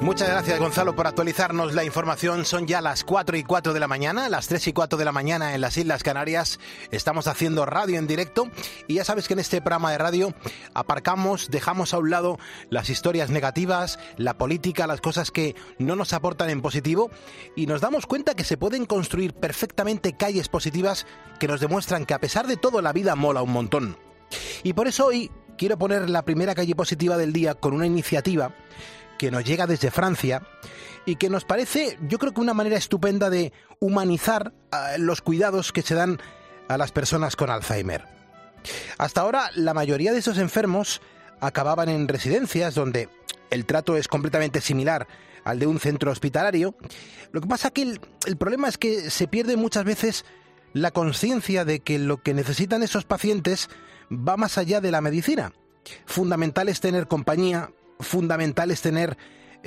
Muchas gracias, Gonzalo, por actualizarnos la información. Son ya las 4:04 de la mañana, las 3:04 de la mañana en las Islas Canarias. Estamos haciendo radio en directo y ya sabes que en este programa de radio aparcamos, dejamos a un lado las historias negativas, la política, las cosas que no nos aportan en positivo y nos damos cuenta que se pueden construir perfectamente calles positivas que nos demuestran que a pesar de todo la vida mola un montón. Y por eso hoy quiero poner la primera calle positiva del día con una iniciativa que nos llega desde Francia y que nos parece, yo creo que una manera estupenda de humanizar los cuidados que se dan a las personas con Alzheimer. Hasta ahora, la mayoría de esos enfermos acababan en residencias donde el trato es completamente similar al de un centro hospitalario. Lo que pasa que el problema es que se pierde muchas veces la conciencia de que lo que necesitan esos pacientes va más allá de la medicina. Fundamental es tener compañía, fundamental es tener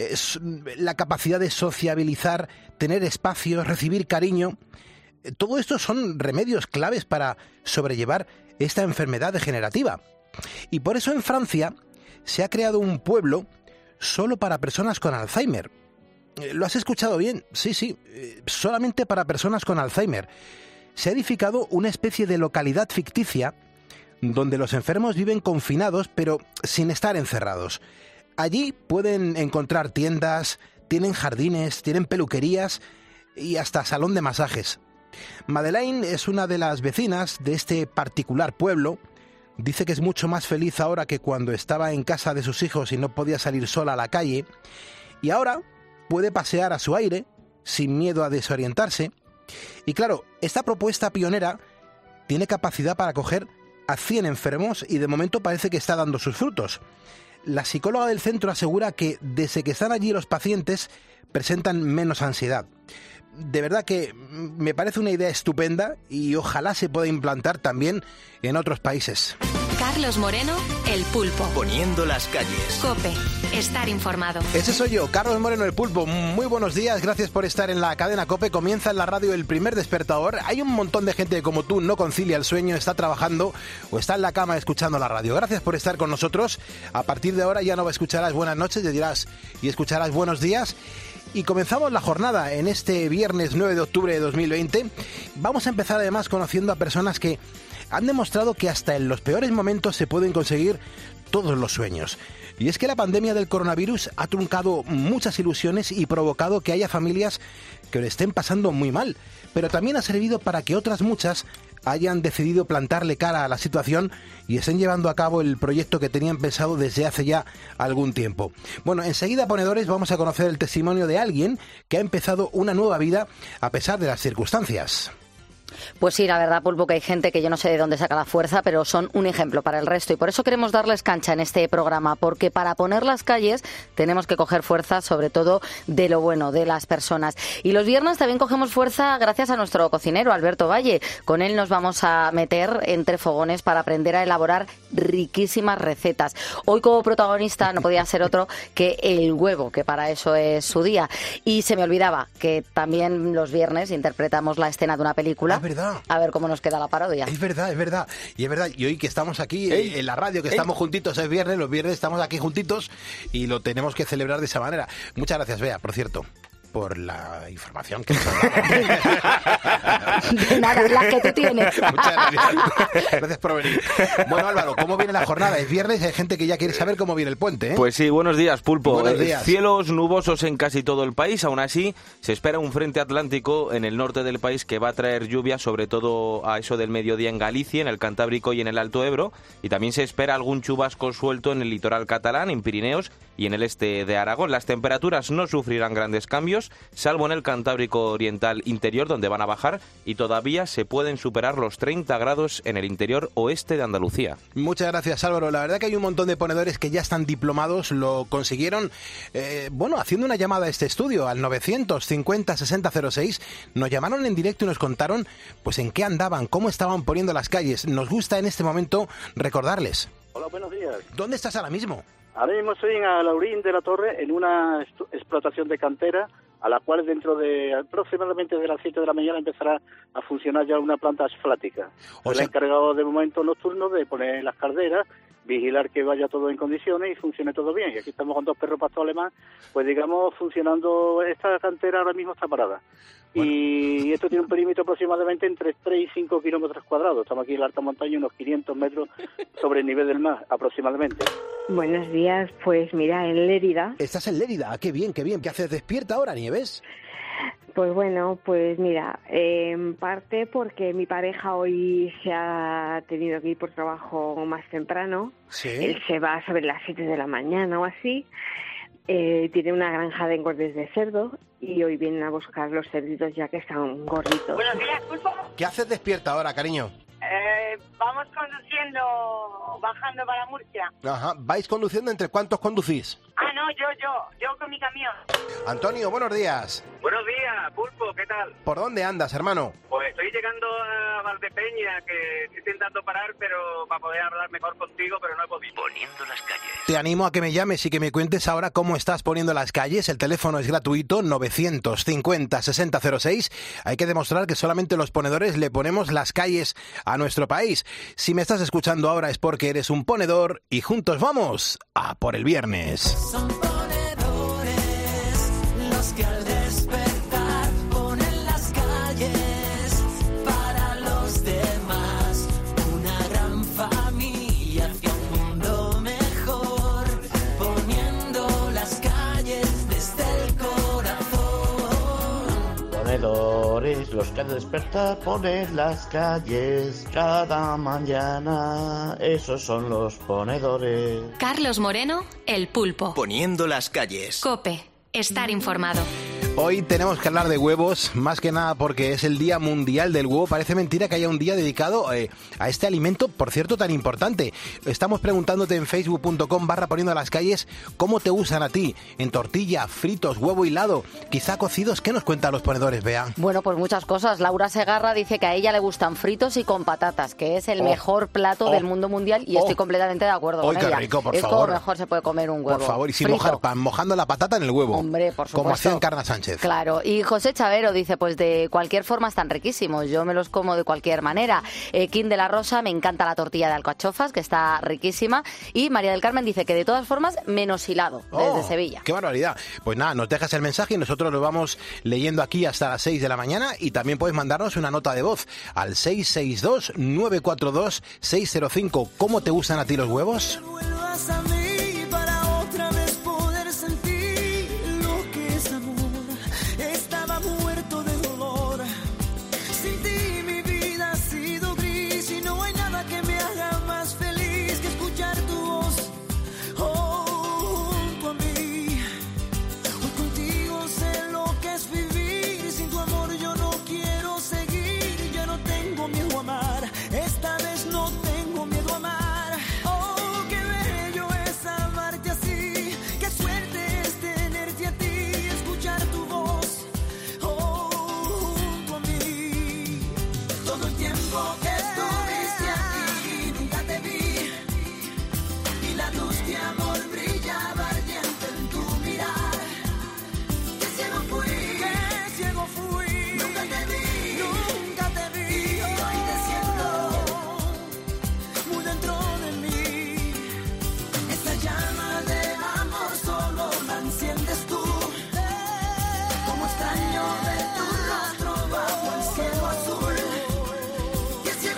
la capacidad de sociabilizar, tener espacios, recibir cariño. Todo esto son remedios claves para sobrellevar esta enfermedad degenerativa. Y por eso en Francia se ha creado un pueblo solo para personas con Alzheimer. ¿Lo has escuchado bien? Sí, solamente para personas con Alzheimer. Se ha edificado una especie de localidad ficticia donde los enfermos viven confinados pero sin estar encerrados. Allí pueden encontrar tiendas, tienen jardines, tienen peluquerías y hasta salón de masajes. Madeleine es una de las vecinas de este particular pueblo. Dice que es mucho más feliz ahora que cuando estaba en casa de sus hijos y no podía salir sola a la calle. Y ahora puede pasear a su aire, sin miedo a desorientarse. Y claro, esta propuesta pionera tiene capacidad para acoger a 100 enfermos y de momento parece que está dando sus frutos. La psicóloga del centro asegura que desde que están allí los pacientes presentan menos ansiedad. De verdad que me parece una idea estupenda y ojalá se pueda implantar también en otros países. Carlos Moreno, El Pulpo. Poniendo las calles. COPE. Estar informado. Ese soy yo, Carlos Moreno, El Pulpo. Muy buenos días, gracias por estar en la cadena COPE. Comienza en la radio el primer despertador. Hay un montón de gente que como tú no concilia el sueño, está trabajando o está en la cama escuchando la radio. Gracias por estar con nosotros. A partir de ahora ya no escucharás buenas noches, y escucharás buenos días. Y comenzamos la jornada en este viernes 9 de octubre de 2020. Vamos a empezar además conociendo a personas que han demostrado que hasta en los peores momentos se pueden conseguir todos los sueños. Y es que la pandemia del coronavirus ha truncado muchas ilusiones y provocado que haya familias que lo estén pasando muy mal, pero también ha servido para que otras muchas hayan decidido plantarle cara a la situación y estén llevando a cabo el proyecto que tenían pensado desde hace ya algún tiempo. Bueno, enseguida, ponedores, vamos a conocer el testimonio de alguien que ha empezado una nueva vida a pesar de las circunstancias. Pues sí, la verdad, Pulpo, que hay gente que yo no sé de dónde saca la fuerza, pero son un ejemplo para el resto. Y por eso queremos darles cancha en este programa, porque para poner las calles tenemos que coger fuerza, sobre todo de lo bueno, de las personas. Y los viernes también cogemos fuerza gracias a nuestro cocinero, Alberto Valle. Con él nos vamos a meter entre fogones para aprender a elaborar riquísimas recetas. Hoy como protagonista no podía ser otro que el huevo, que para eso es su día. Y se me olvidaba que también los viernes interpretamos la escena de una película. Es verdad. A ver cómo nos queda la parodia. Es verdad. Y es verdad. Y hoy que estamos aquí en la radio, que estamos juntitos, es viernes, los viernes estamos aquí juntitos y lo tenemos que celebrar de esa manera. Muchas gracias, Bea, por cierto, por la información que nos has dado. De nada, la que tú tienes. Muchas gracias. Gracias por venir. Bueno, Álvaro, ¿cómo viene la jornada? Es viernes, hay gente que ya quiere saber cómo viene el puente, ¿eh? Pues sí, buenos días, Pulpo. Buenos días. Cielos nubosos en casi todo el país, aún así se espera un frente atlántico en el norte del país que va a traer lluvia, sobre todo a eso del mediodía en Galicia, en el Cantábrico y en el Alto Ebro, y también se espera algún chubasco suelto en el litoral catalán, en Pirineos y en el este de Aragón. Las temperaturas no sufrirán grandes cambios, salvo en el Cantábrico Oriental Interior, donde van a bajar, y todavía se pueden superar los 30 grados en el interior oeste de Andalucía. Muchas gracias, Álvaro. La verdad que hay un montón de ponedores que ya están diplomados, lo consiguieron, haciendo una llamada a este estudio, al 950-6006, nos llamaron en directo y nos contaron pues en qué andaban, cómo estaban poniendo las calles. Nos gusta en este momento recordarles. Hola, buenos días. ¿Dónde estás ahora mismo? Ahora mismo estoy en Alaurín de la Torre, en una explotación de cantera, a la cual dentro de aproximadamente de las 7 de la mañana empezará a funcionar ya una planta asfáltica. Soy el encargado de momento nocturno de poner las calderas vigilar que vaya todo en condiciones y funcione todo bien. Y aquí estamos con 2 perros pastor alemán, pues digamos, funcionando. Esta cantera ahora mismo está parada. Bueno. Y esto tiene un perímetro aproximadamente entre 3 y 5 kilómetros cuadrados. Estamos aquí en la alta montaña, unos 500 metros sobre el nivel del mar, aproximadamente. Buenos días, pues mira, en Lérida. ¿Estás en Lérida? Qué bien, qué bien. ¿Qué haces despierta ahora, Nieves? Pues bueno, pues mira, en parte porque mi pareja hoy se ha tenido que ir por trabajo más temprano. ¿Sí? Él se va sobre las 7 de la mañana o así. Tiene una granja de engordes de cerdo y hoy vienen a buscar los cerditos ya que están gorditos. Buenos días, Pulpo. ¿Qué haces despierta ahora, cariño? Vamos conduciendo, bajando para Murcia. Ajá. ¿Vais conduciendo? ¿Entre cuántos conducís? Ah, no, yo con mi camión. Antonio, buenos días. Buenos días, Pulpo, ¿qué tal? ¿Por dónde andas, hermano? Pues estoy llegando a Valdepeña, que estoy intentando parar, pero para poder hablar mejor contigo, pero no he podido. Poniendo las calles. Te animo a que me llames y que me cuentes ahora cómo estás poniendo las calles. El teléfono es gratuito, 950-6006. Hay que demostrar que solamente los ponedores le ponemos las calles a nuestro país. Si me estás escuchando ahora es porque eres un ponedor y juntos vamos a por el viernes. Son ponedores los que al despertar ponen las calles para los demás. Una gran familia hacia un mundo mejor, poniendo las calles desde el corazón. Ponedores los que al despertar ponen las calles cada mañana. Esos son los ponedores. Carlos Moreno, El Pulpo. Poniendo las calles. COPE. Estar informado. Hoy tenemos que hablar de huevos, más que nada porque es el Día Mundial del Huevo. Parece mentira que haya un día dedicado a este alimento, por cierto, tan importante. Estamos preguntándote en facebook.com/poniendo las calles cómo te usan a ti, en tortilla, fritos, huevo hilado, quizá cocidos. ¿Qué nos cuentan los ponedores, Bea? Bueno, pues muchas cosas. Laura Segarra dice que a ella le gustan fritos y con patatas, que es el mejor plato del mundo mundial y estoy completamente de acuerdo con ella. Qué rico, por favor. Es como mejor se puede comer un huevo. Por favor, y sin frito. mojar pan, mojando la patata en el huevo. Hombre, por supuesto. Como hacía Encarna Sánchez. Claro, y José Chavero dice, pues de cualquier forma están riquísimos, yo me los como de cualquier manera. Kim de la Rosa, me encanta la tortilla de alcachofas, que está riquísima, y María del Carmen dice que de todas formas menos hilado, desde Sevilla. ¡Qué barbaridad! Pues nada, nos dejas el mensaje y nosotros lo vamos leyendo aquí hasta las 6 de la mañana y también puedes mandarnos una nota de voz al 662-942-605. ¿Cómo te gustan a ti los huevos? Extraño ver tu rostro bajo el cielo azul. Que ciego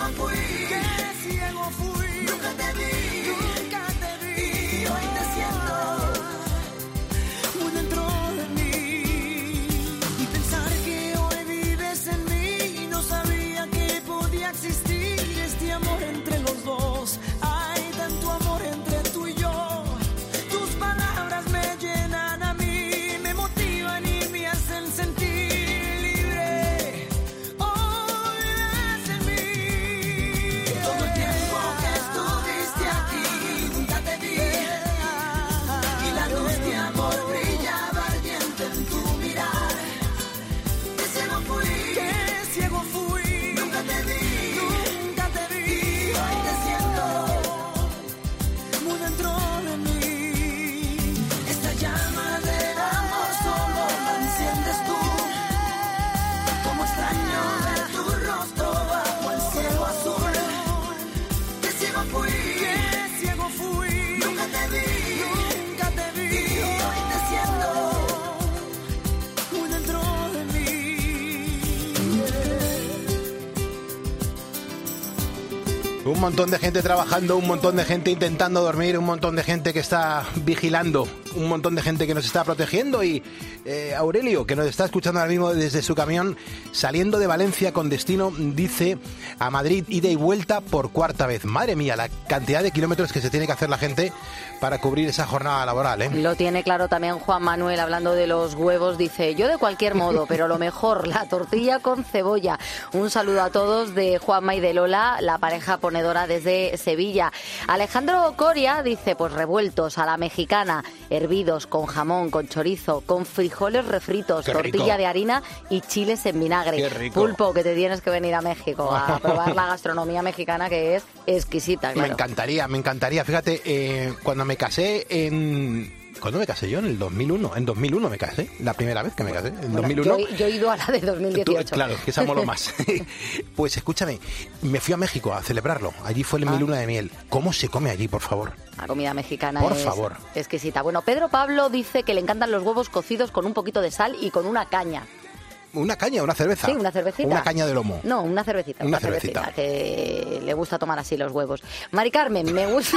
Un montón de gente trabajando, un montón de gente intentando dormir, un montón de gente que está vigilando, un montón de gente que nos está protegiendo y Aurelio, que nos está escuchando ahora mismo desde su camión, saliendo de Valencia con destino, dice, a Madrid, ida y vuelta por cuarta vez. Madre mía, la cantidad de kilómetros que se tiene que hacer la gente para cubrir esa jornada laboral, ¿eh? Lo tiene claro también Juan Manuel, hablando de los huevos, dice, yo de cualquier modo, pero lo mejor, la tortilla con cebolla. Un saludo a todos de Juanma y de Lola, la pareja ponedora desde Sevilla. Alejandro Coria dice, pues revueltos a la mexicana, hervidos con jamón, con chorizo, con frijoles refritos, tortilla de harina y chiles en vinagre. Qué rico. Pulpo, que te tienes que venir a México a probar la gastronomía mexicana, que es exquisita, claro. Me encantaría. Fíjate, cuando me casé ¿Cuándo me casé yo? En el 2001. En 2001 me casé. La primera vez que me casé. En 2001. Yo he ido a la de 2018. Claro, que esa moló más. Pues escúchame, me fui a México a celebrarlo. Allí fue mi luna de miel. ¿Cómo se come allí, por favor? La comida mexicana por es favor. Exquisita. Bueno, Pedro Pablo dice que le encantan los huevos cocidos con un poquito de sal y con una caña. ¿Una caña? ¿Una cerveza? Sí, una cervecita. ¿Una caña de lomo? No, una cervecita. Una cervecita. Que le gusta tomar así los huevos. Mari Carmen, me gusta...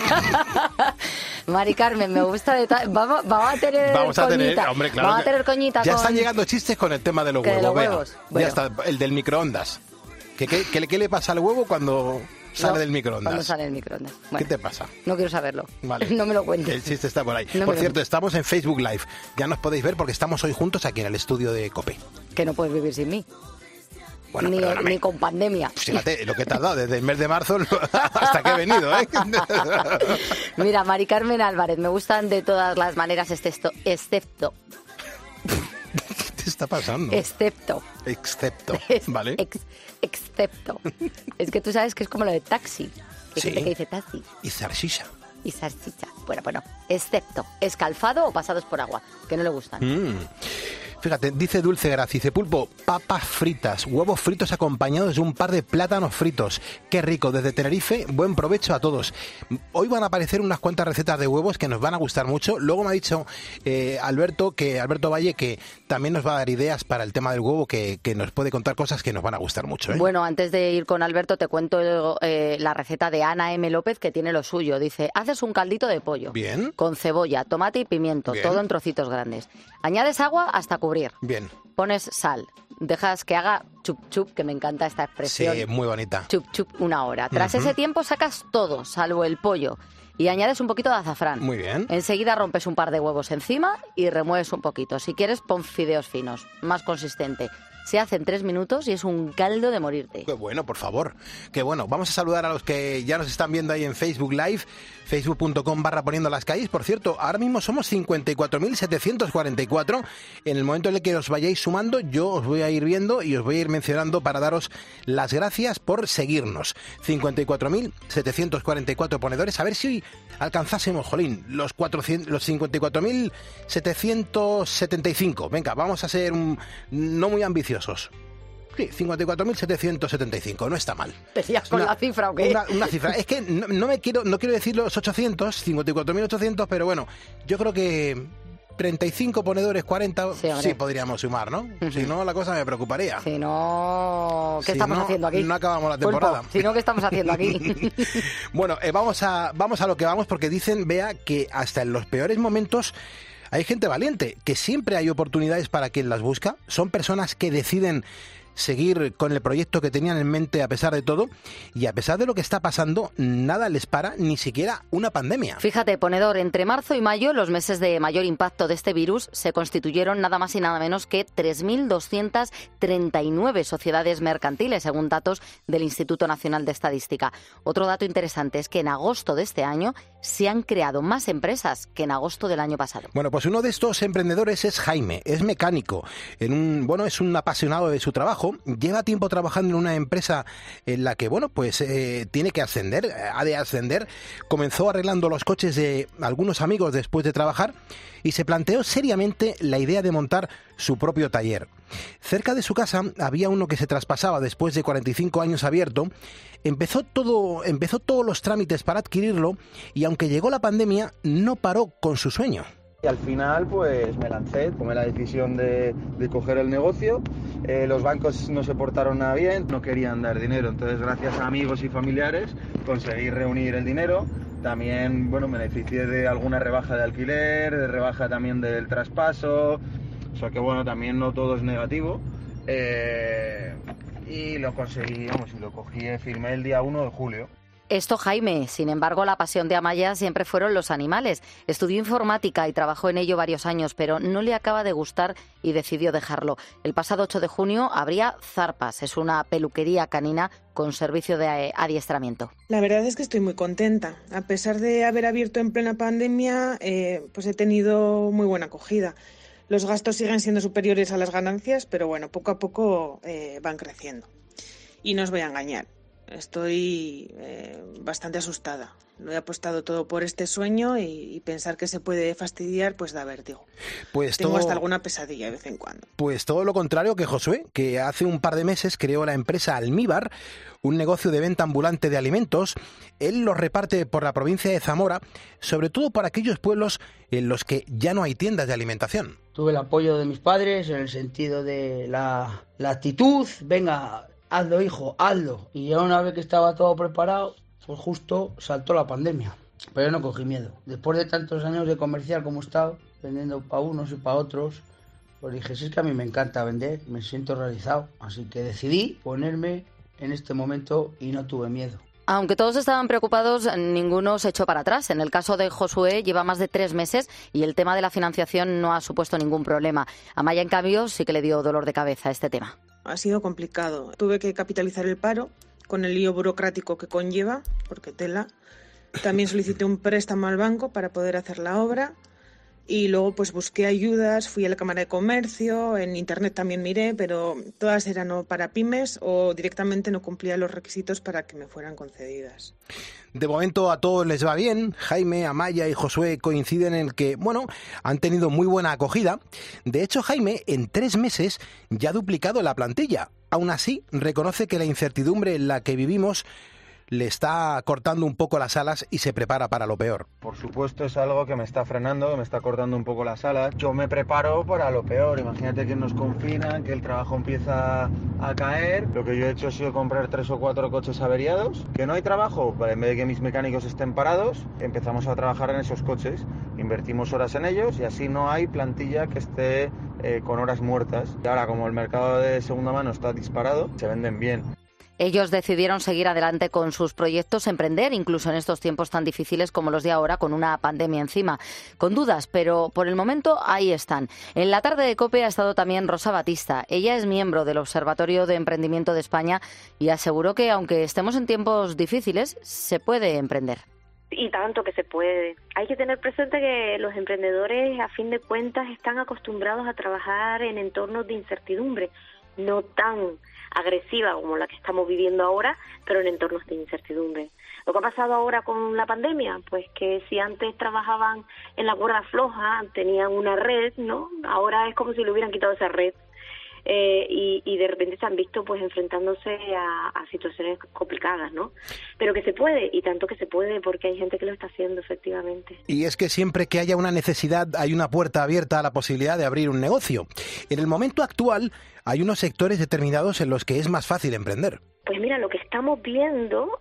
Mari Carmen, me gusta de tal... Vamos a tener hombre, claro. Vamos a tener coñita ya con... están llegando chistes con el tema de los huevos. Bueno. Ya está, el del microondas. ¿Qué le pasa al huevo cuando sale del microondas? Cuando sale del microondas. Bueno, ¿qué te pasa? No quiero saberlo. Vale. No me lo cuentes. El chiste está por ahí. No por cierto, estamos en Facebook Live. Ya nos podéis ver porque estamos hoy juntos aquí en el estudio de COPE. Que no puedes vivir sin mí. Bueno, ni con pandemia. Fíjate lo que te has dado desde el mes de marzo hasta que he venido, ¿eh? Mira, Mari Carmen Álvarez, me gustan de todas las maneras, excepto... ¿Qué te está pasando? Excepto, ¿vale? Excepto. Es que tú sabes que es como lo de taxi. Que sí. Gente que dice taxi. Y zarchicha. Y salchicha. Bueno, excepto escalfado o pasados por agua, que no le gustan. Fíjate, dice Dulce Gracia, dice Pulpo, papas fritas, huevos fritos acompañados de un par de plátanos fritos. Qué rico, desde Tenerife, buen provecho a todos. Hoy van a aparecer unas cuantas recetas de huevos que nos van a gustar mucho. Luego me ha dicho Alberto Valle, que también nos va a dar ideas para el tema del huevo, que nos puede contar cosas que nos van a gustar mucho, ¿eh? Bueno, antes de ir con Alberto, te cuento la receta de Ana M. López, que tiene lo suyo. Dice, haces un caldito de pollo. Bien. Con cebolla, tomate y pimiento, Bien. todo en trocitos grandes. Añades agua hasta cubrir. Bien. Pones sal. Dejas que haga chup chup, que me encanta esta expresión. Sí, muy bonita. Chup chup, una hora. Tras ese tiempo sacas todo, salvo el pollo. Y añades un poquito de azafrán. Muy bien. Enseguida rompes un par de huevos encima y remueves un poquito. Si quieres, pon fideos finos, más consistente. Se hace en 3 minutos y es un caldo de morirte. Qué bueno, por favor. Qué bueno. Vamos a saludar a los que ya nos están viendo ahí en Facebook Live, facebook.com/poniendo las calles. Por cierto, ahora mismo somos 54.744. En el momento en el que os vayáis sumando, yo os voy a ir viendo y os voy a ir mencionando para daros las gracias por seguirnos. 54.744 ponedores. A ver si alcanzásemos, jolín, los 54.775. Venga, vamos a ser no muy ambiciosos. Sí, 54.775, no está mal. ¿Decías con la cifra o qué? Una cifra. Es que no quiero decir los 800, 54.800, pero bueno, yo creo que 35 ponedores, 40, sí podríamos sumar, ¿no? Si no, la cosa me preocuparía. Si no, ¿qué estamos haciendo aquí? No acabamos la temporada. Pulpo, si no, ¿qué estamos haciendo aquí? Bueno, vamos a lo que vamos, porque dicen, Bea, que hasta en los peores momentos hay gente valiente, que siempre hay oportunidades para quien las busca. Son personas que deciden seguir con el proyecto que tenían en mente a pesar de todo, y a pesar de lo que está pasando, nada les para, ni siquiera una pandemia. Fíjate, ponedor, entre marzo y mayo, los meses de mayor impacto de este virus, se constituyeron nada más y nada menos que 3.239 sociedades mercantiles, según datos del Instituto Nacional de Estadística. Otro dato interesante es que en agosto de este año se han creado más empresas que en agosto del año pasado. Bueno, pues uno de estos emprendedores es Jaime, es mecánico, es un apasionado de su trabajo. Lleva tiempo trabajando en una empresa en la que, tiene que ascender, ha de ascender. Comenzó arreglando los coches de algunos amigos después de trabajar y se planteó seriamente la idea de montar su propio taller. Cerca de su casa había uno que se traspasaba después de 45 años abierto. Empezó todos los trámites para adquirirlo y aunque llegó la pandemia, no paró con su sueño. Y al final pues me lancé, tomé la decisión de coger el negocio. Los bancos no se portaron nada bien, no querían dar dinero, entonces gracias a amigos y familiares conseguí reunir el dinero. También, bueno, me beneficié de alguna rebaja de alquiler, de rebaja también del traspaso, o sea que bueno, también no todo es negativo. Y lo conseguí, vamos, y lo cogí, firmé el día 1 de julio. Esto, Jaime. Sin embargo, la pasión de Amaya siempre fueron los animales. Estudió informática y trabajó en ello varios años, pero no le acaba de gustar y decidió dejarlo. El pasado 8 de junio abría Zarpas. Es una peluquería canina con servicio de adiestramiento. La verdad es que estoy muy contenta. A pesar de haber abierto en plena pandemia, pues he tenido muy buena acogida. Los gastos siguen siendo superiores a las ganancias, pero bueno, poco a poco van creciendo. Y no os voy a engañar. Estoy bastante asustada. Lo he apostado todo por este sueño y pensar que se puede fastidiar pues da vértigo. Pues tengo hasta alguna pesadilla de vez en cuando. Pues todo lo contrario que Josué, que hace un par de meses creó la empresa Almíbar, un negocio de venta ambulante de alimentos. Él los reparte por la provincia de Zamora, sobre todo para aquellos pueblos en los que ya no hay tiendas de alimentación. Tuve el apoyo de mis padres en el sentido de la actitud, venga, hazlo, hijo, hazlo. Y ya una vez que estaba todo preparado, pues justo saltó la pandemia. Pero yo no cogí miedo. Después de tantos años de comercial como he estado, vendiendo para unos y para otros, pues dije, si es que a mí me encanta vender, me siento realizado. Así que decidí ponerme en este momento y no tuve miedo. Aunque todos estaban preocupados, ninguno se echó para atrás. En el caso de Josué lleva más de 3 meses y el tema de la financiación no ha supuesto ningún problema. A Maya, en cambio, sí que le dio dolor de cabeza este tema. Ha sido complicado. Tuve que capitalizar el paro con el lío burocrático que conlleva, porque tela. También solicité un préstamo al banco para poder hacer la obra y luego pues busqué ayudas, fui a la Cámara de Comercio, en internet también miré, pero todas eran o para pymes o directamente no cumplían los requisitos para que me fueran concedidas. De momento a todos les va bien. Jaime, Amaya y Josué coinciden en que, bueno, han tenido muy buena acogida. De hecho, Jaime en 3 meses ya ha duplicado la plantilla. Aún así, reconoce que la incertidumbre en la que vivimos le está cortando un poco las alas y se prepara para lo peor. Por supuesto es algo que me está frenando, que me está cortando un poco las alas. Yo me preparo para lo peor. Imagínate que nos confinan, que el trabajo empieza a caer. Lo que yo he hecho ha sido comprar 3 o 4 coches averiados. ¿Que no hay trabajo? En vez de que mis mecánicos estén parados, empezamos a trabajar en esos coches. Invertimos horas en ellos y así no hay plantilla que esté con horas muertas. Y ahora, como el mercado de segunda mano está disparado, se venden bien. Ellos decidieron seguir adelante con sus proyectos, emprender, incluso en estos tiempos tan difíciles como los de ahora, con una pandemia encima. Con dudas, pero por el momento ahí están. En la tarde de COPE ha estado también Rosa Batista. Ella es miembro del Observatorio de Emprendimiento de España y aseguró que, aunque estemos en tiempos difíciles, se puede emprender. Y tanto que se puede. Hay que tener presente que los emprendedores, a fin de cuentas, están acostumbrados a trabajar en entornos de incertidumbre, no tan agresiva como la que estamos viviendo ahora, pero en entornos de incertidumbre. Lo que ha pasado ahora con la pandemia, pues que si antes trabajaban en la cuerda floja, tenían una red, ¿no? Ahora es como si le hubieran quitado esa red. Y de repente se han visto pues enfrentándose a situaciones complicadas, ¿no? Pero que se puede, y tanto que se puede, porque hay gente que lo está haciendo efectivamente. Y es que siempre que haya una necesidad hay una puerta abierta a la posibilidad de abrir un negocio. En el momento actual hay unos sectores determinados en los que es más fácil emprender. Pues mira, lo que estamos viendo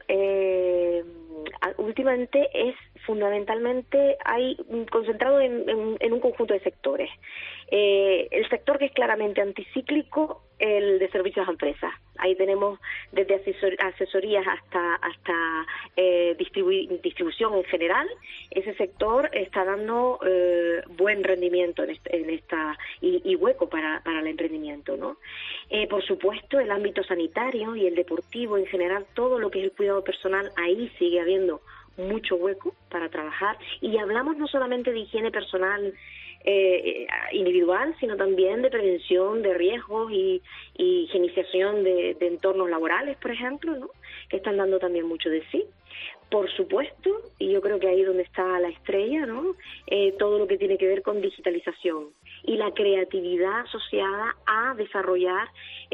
últimamente es fundamentalmente concentrado en un conjunto de sectores. El sector que es claramente anticíclico, el de servicios a empresas. Ahí tenemos desde asesorías hasta distribución en general. Ese sector está dando buen rendimiento en esta y hueco para el emprendimiento, ¿no? Por supuesto, el ámbito sanitario y el deportivo en general, todo lo que es el cuidado personal, ahí sigue habiendo mucho hueco para trabajar. Y hablamos no solamente de higiene personal individual, sino también de prevención de riesgos y higienización de entornos laborales, por ejemplo, ¿no? Que están dando también mucho de sí. Por supuesto, y yo creo que ahí es donde está la estrella, ¿no? Todo lo que tiene que ver con digitalización y la creatividad asociada a desarrollar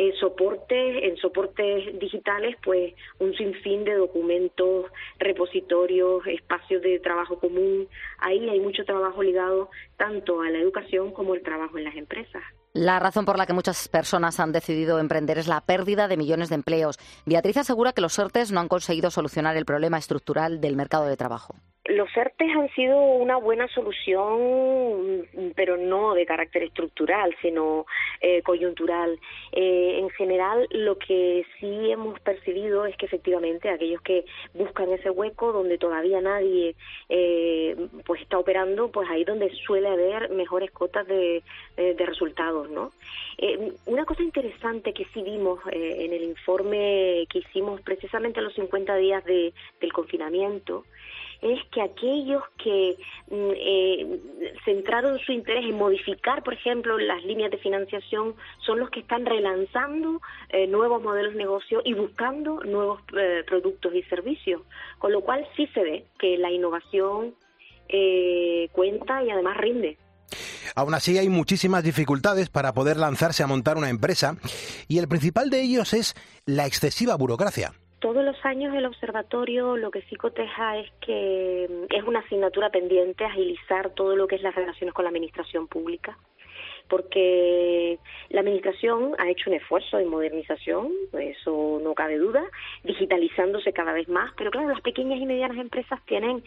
soportes digitales, pues un sinfín de documentos, repositorios, espacios de trabajo común. Ahí hay mucho trabajo ligado tanto a la educación como al trabajo en las empresas. La razón por la que muchas personas han decidido emprender es la pérdida de millones de empleos. Beatriz asegura que los ERTEs no han conseguido solucionar el problema estructural del mercado de trabajo. Los ERTEs han sido una buena solución, pero no de carácter estructural, sino coyuntural. En general, lo que sí hemos percibido es que efectivamente aquellos que buscan ese hueco donde todavía nadie pues está operando, pues ahí donde suele haber mejores cotas de resultados, ¿no? Una cosa interesante que sí vimos en el informe que hicimos precisamente a los 50 días del confinamiento es que aquellos que centraron su interés en modificar, por ejemplo, las líneas de financiación, son los que están relanzando nuevos modelos de negocio y buscando nuevos productos y servicios, con lo cual sí se ve que la innovación cuenta y además rinde. Aún así hay muchísimas dificultades para poder lanzarse a montar una empresa y el principal de ellos es la excesiva burocracia. Todos los años el observatorio lo que sí coteja es que es una asignatura pendiente agilizar todo lo que es las relaciones con la administración pública, porque la administración ha hecho un esfuerzo de modernización, eso no cabe duda, digitalizándose cada vez más, pero claro, las pequeñas y medianas empresas tienen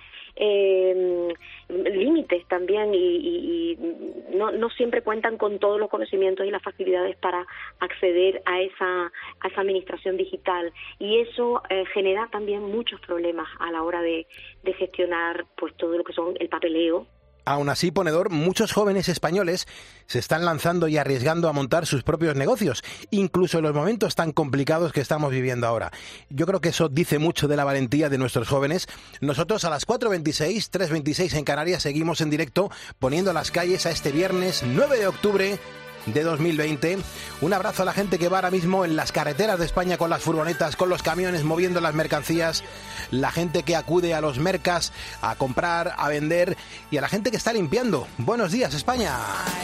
límites también y no siempre cuentan con todos los conocimientos y las facilidades para acceder a esa administración digital, y eso genera también muchos problemas a la hora de gestionar pues todo lo que son el papeleo. Aún así, Ponedor, muchos jóvenes españoles se están lanzando y arriesgando a montar sus propios negocios, incluso en los momentos tan complicados que estamos viviendo ahora. Yo creo que eso dice mucho de la valentía de nuestros jóvenes. Nosotros a las 4:26, 3:26 en Canarias, seguimos en directo poniendo las calles a este viernes 9 de octubre de 2020. Un abrazo a la gente que va ahora mismo en las carreteras de España con las furgonetas, con los camiones moviendo las mercancías, la gente que acude a los mercas a comprar, a vender y a la gente que está limpiando. Buenos días, España.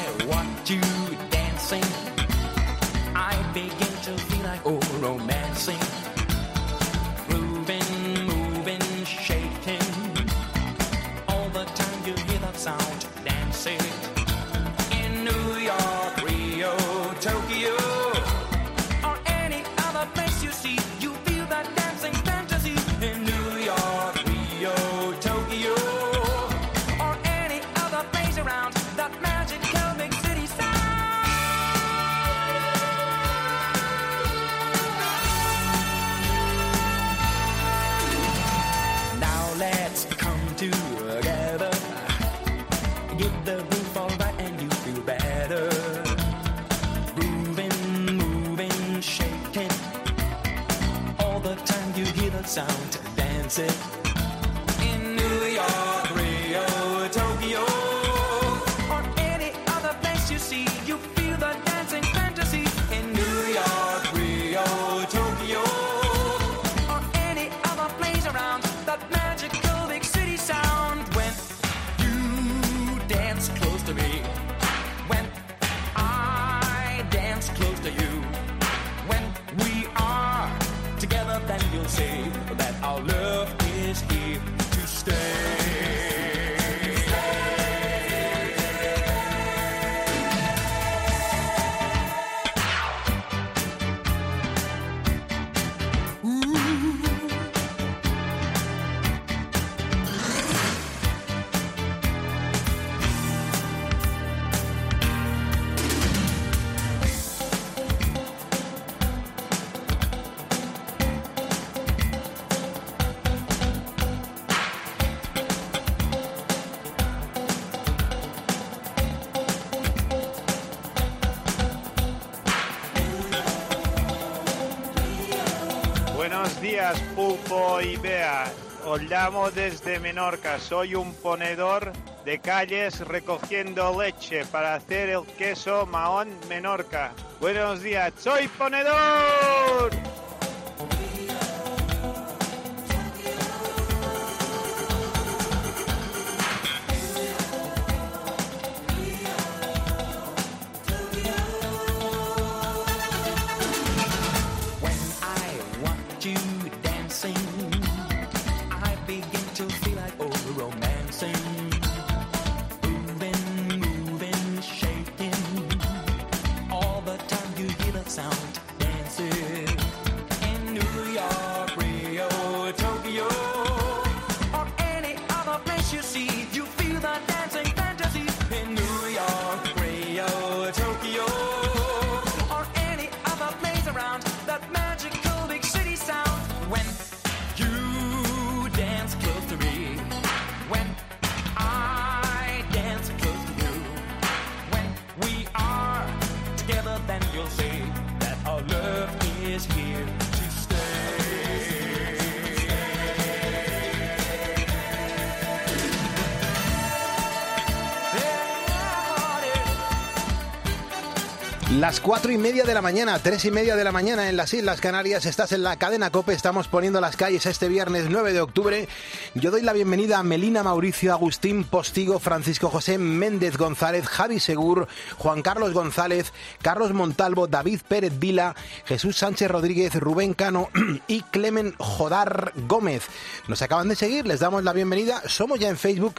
Sound dancing in New York, Rio, Tokyo, or any other place you see. You feel the dancing fantasy in New York, Rio, Tokyo, or any other place around that magical big city sound. When you dance close to me, when I dance close to you, when we are together, then you'll see that our love is here to stay. Buenos días, Pulpo y Bea. Os llamo desde Menorca. Soy un ponedor de calles recogiendo leche para hacer el queso Mahón Menorca. Buenos días, soy ponedor. dancing, I begin to feel like romancing. Moving, shaking. All the time you hear the sound dancing. In New York, Rio, Tokyo, or any other place you see, you feel the dancing fantasy. In New York, Rio, Tokyo, or any other place around that magical big city sound. When you dance close to me, when I dance close to you, when we are together, then you'll see that our love is here to stay. Las 4:30 de la mañana, 3:30 de la mañana en las Islas Canarias. Estás en la cadena COPE, estamos poniendo las calles este viernes 9 de octubre. Yo doy la bienvenida a Melina Mauricio, Agustín Postigo, Francisco José Méndez González, Javi Segur, Juan Carlos González, Carlos Montalvo, David Pérez Vila, Jesús Sánchez Rodríguez, Rubén Cano y Clemen Jodar Gómez. Nos acaban de seguir, les damos la bienvenida. Somos ya en Facebook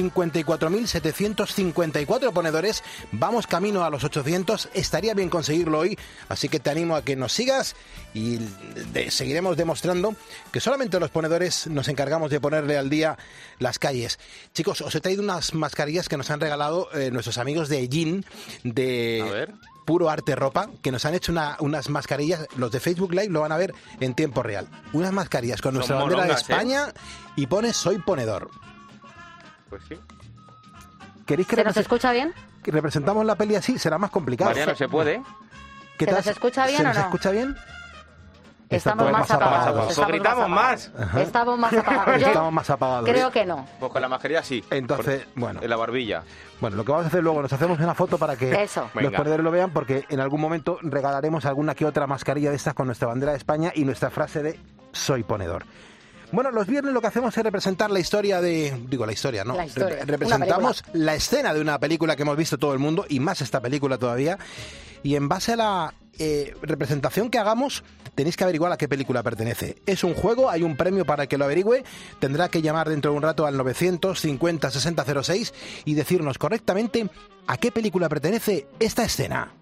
54.754 ponedores. Vamos camino a los 800. Estaría bien conseguirlo hoy, así que te animo a que nos sigas y seguiremos demostrando que solamente los ponedores nos encargamos de ponerle al día las calles. Chicos, os he traído unas mascarillas que nos han regalado nuestros amigos de Ellín, de Puro Arte Ropa, que nos han hecho unas mascarillas. Los de Facebook Live lo van a ver en tiempo real. Unas mascarillas con nuestra bandera de España y pone "Soy ponedor". Pues sí. ¿Queréis que ¿Se nos escucha bien? que representamos la peli así? Será más complicado. Mariano, ¿se puede? ¿Qué ¿Se tal? nos escucha bien ¿Se o nos no? escucha bien? Estamos más apagados. ¿O gritamos más? Estamos más apagados. Yo Estamos más apagados. creo que no. Pues con la mascarilla sí. Entonces, bueno. En la barbilla. Bueno, lo que vamos a hacer luego, nos hacemos una foto para que Eso. los Venga. ponedores lo vean, porque en algún momento regalaremos alguna que otra mascarilla de estas con nuestra bandera de España y nuestra frase de "Soy ponedor". Bueno, los viernes lo que hacemos es representar la historia de... Digo, la historia, ¿no? La historia. Representamos la escena de una película que hemos visto todo el mundo, y más esta película todavía. Y en base a la representación que hagamos, tenéis que averiguar a qué película pertenece. Es un juego, hay un premio para que lo averigüe. Tendrá que llamar dentro de un rato al 950 6006 y decirnos correctamente a qué película pertenece esta escena.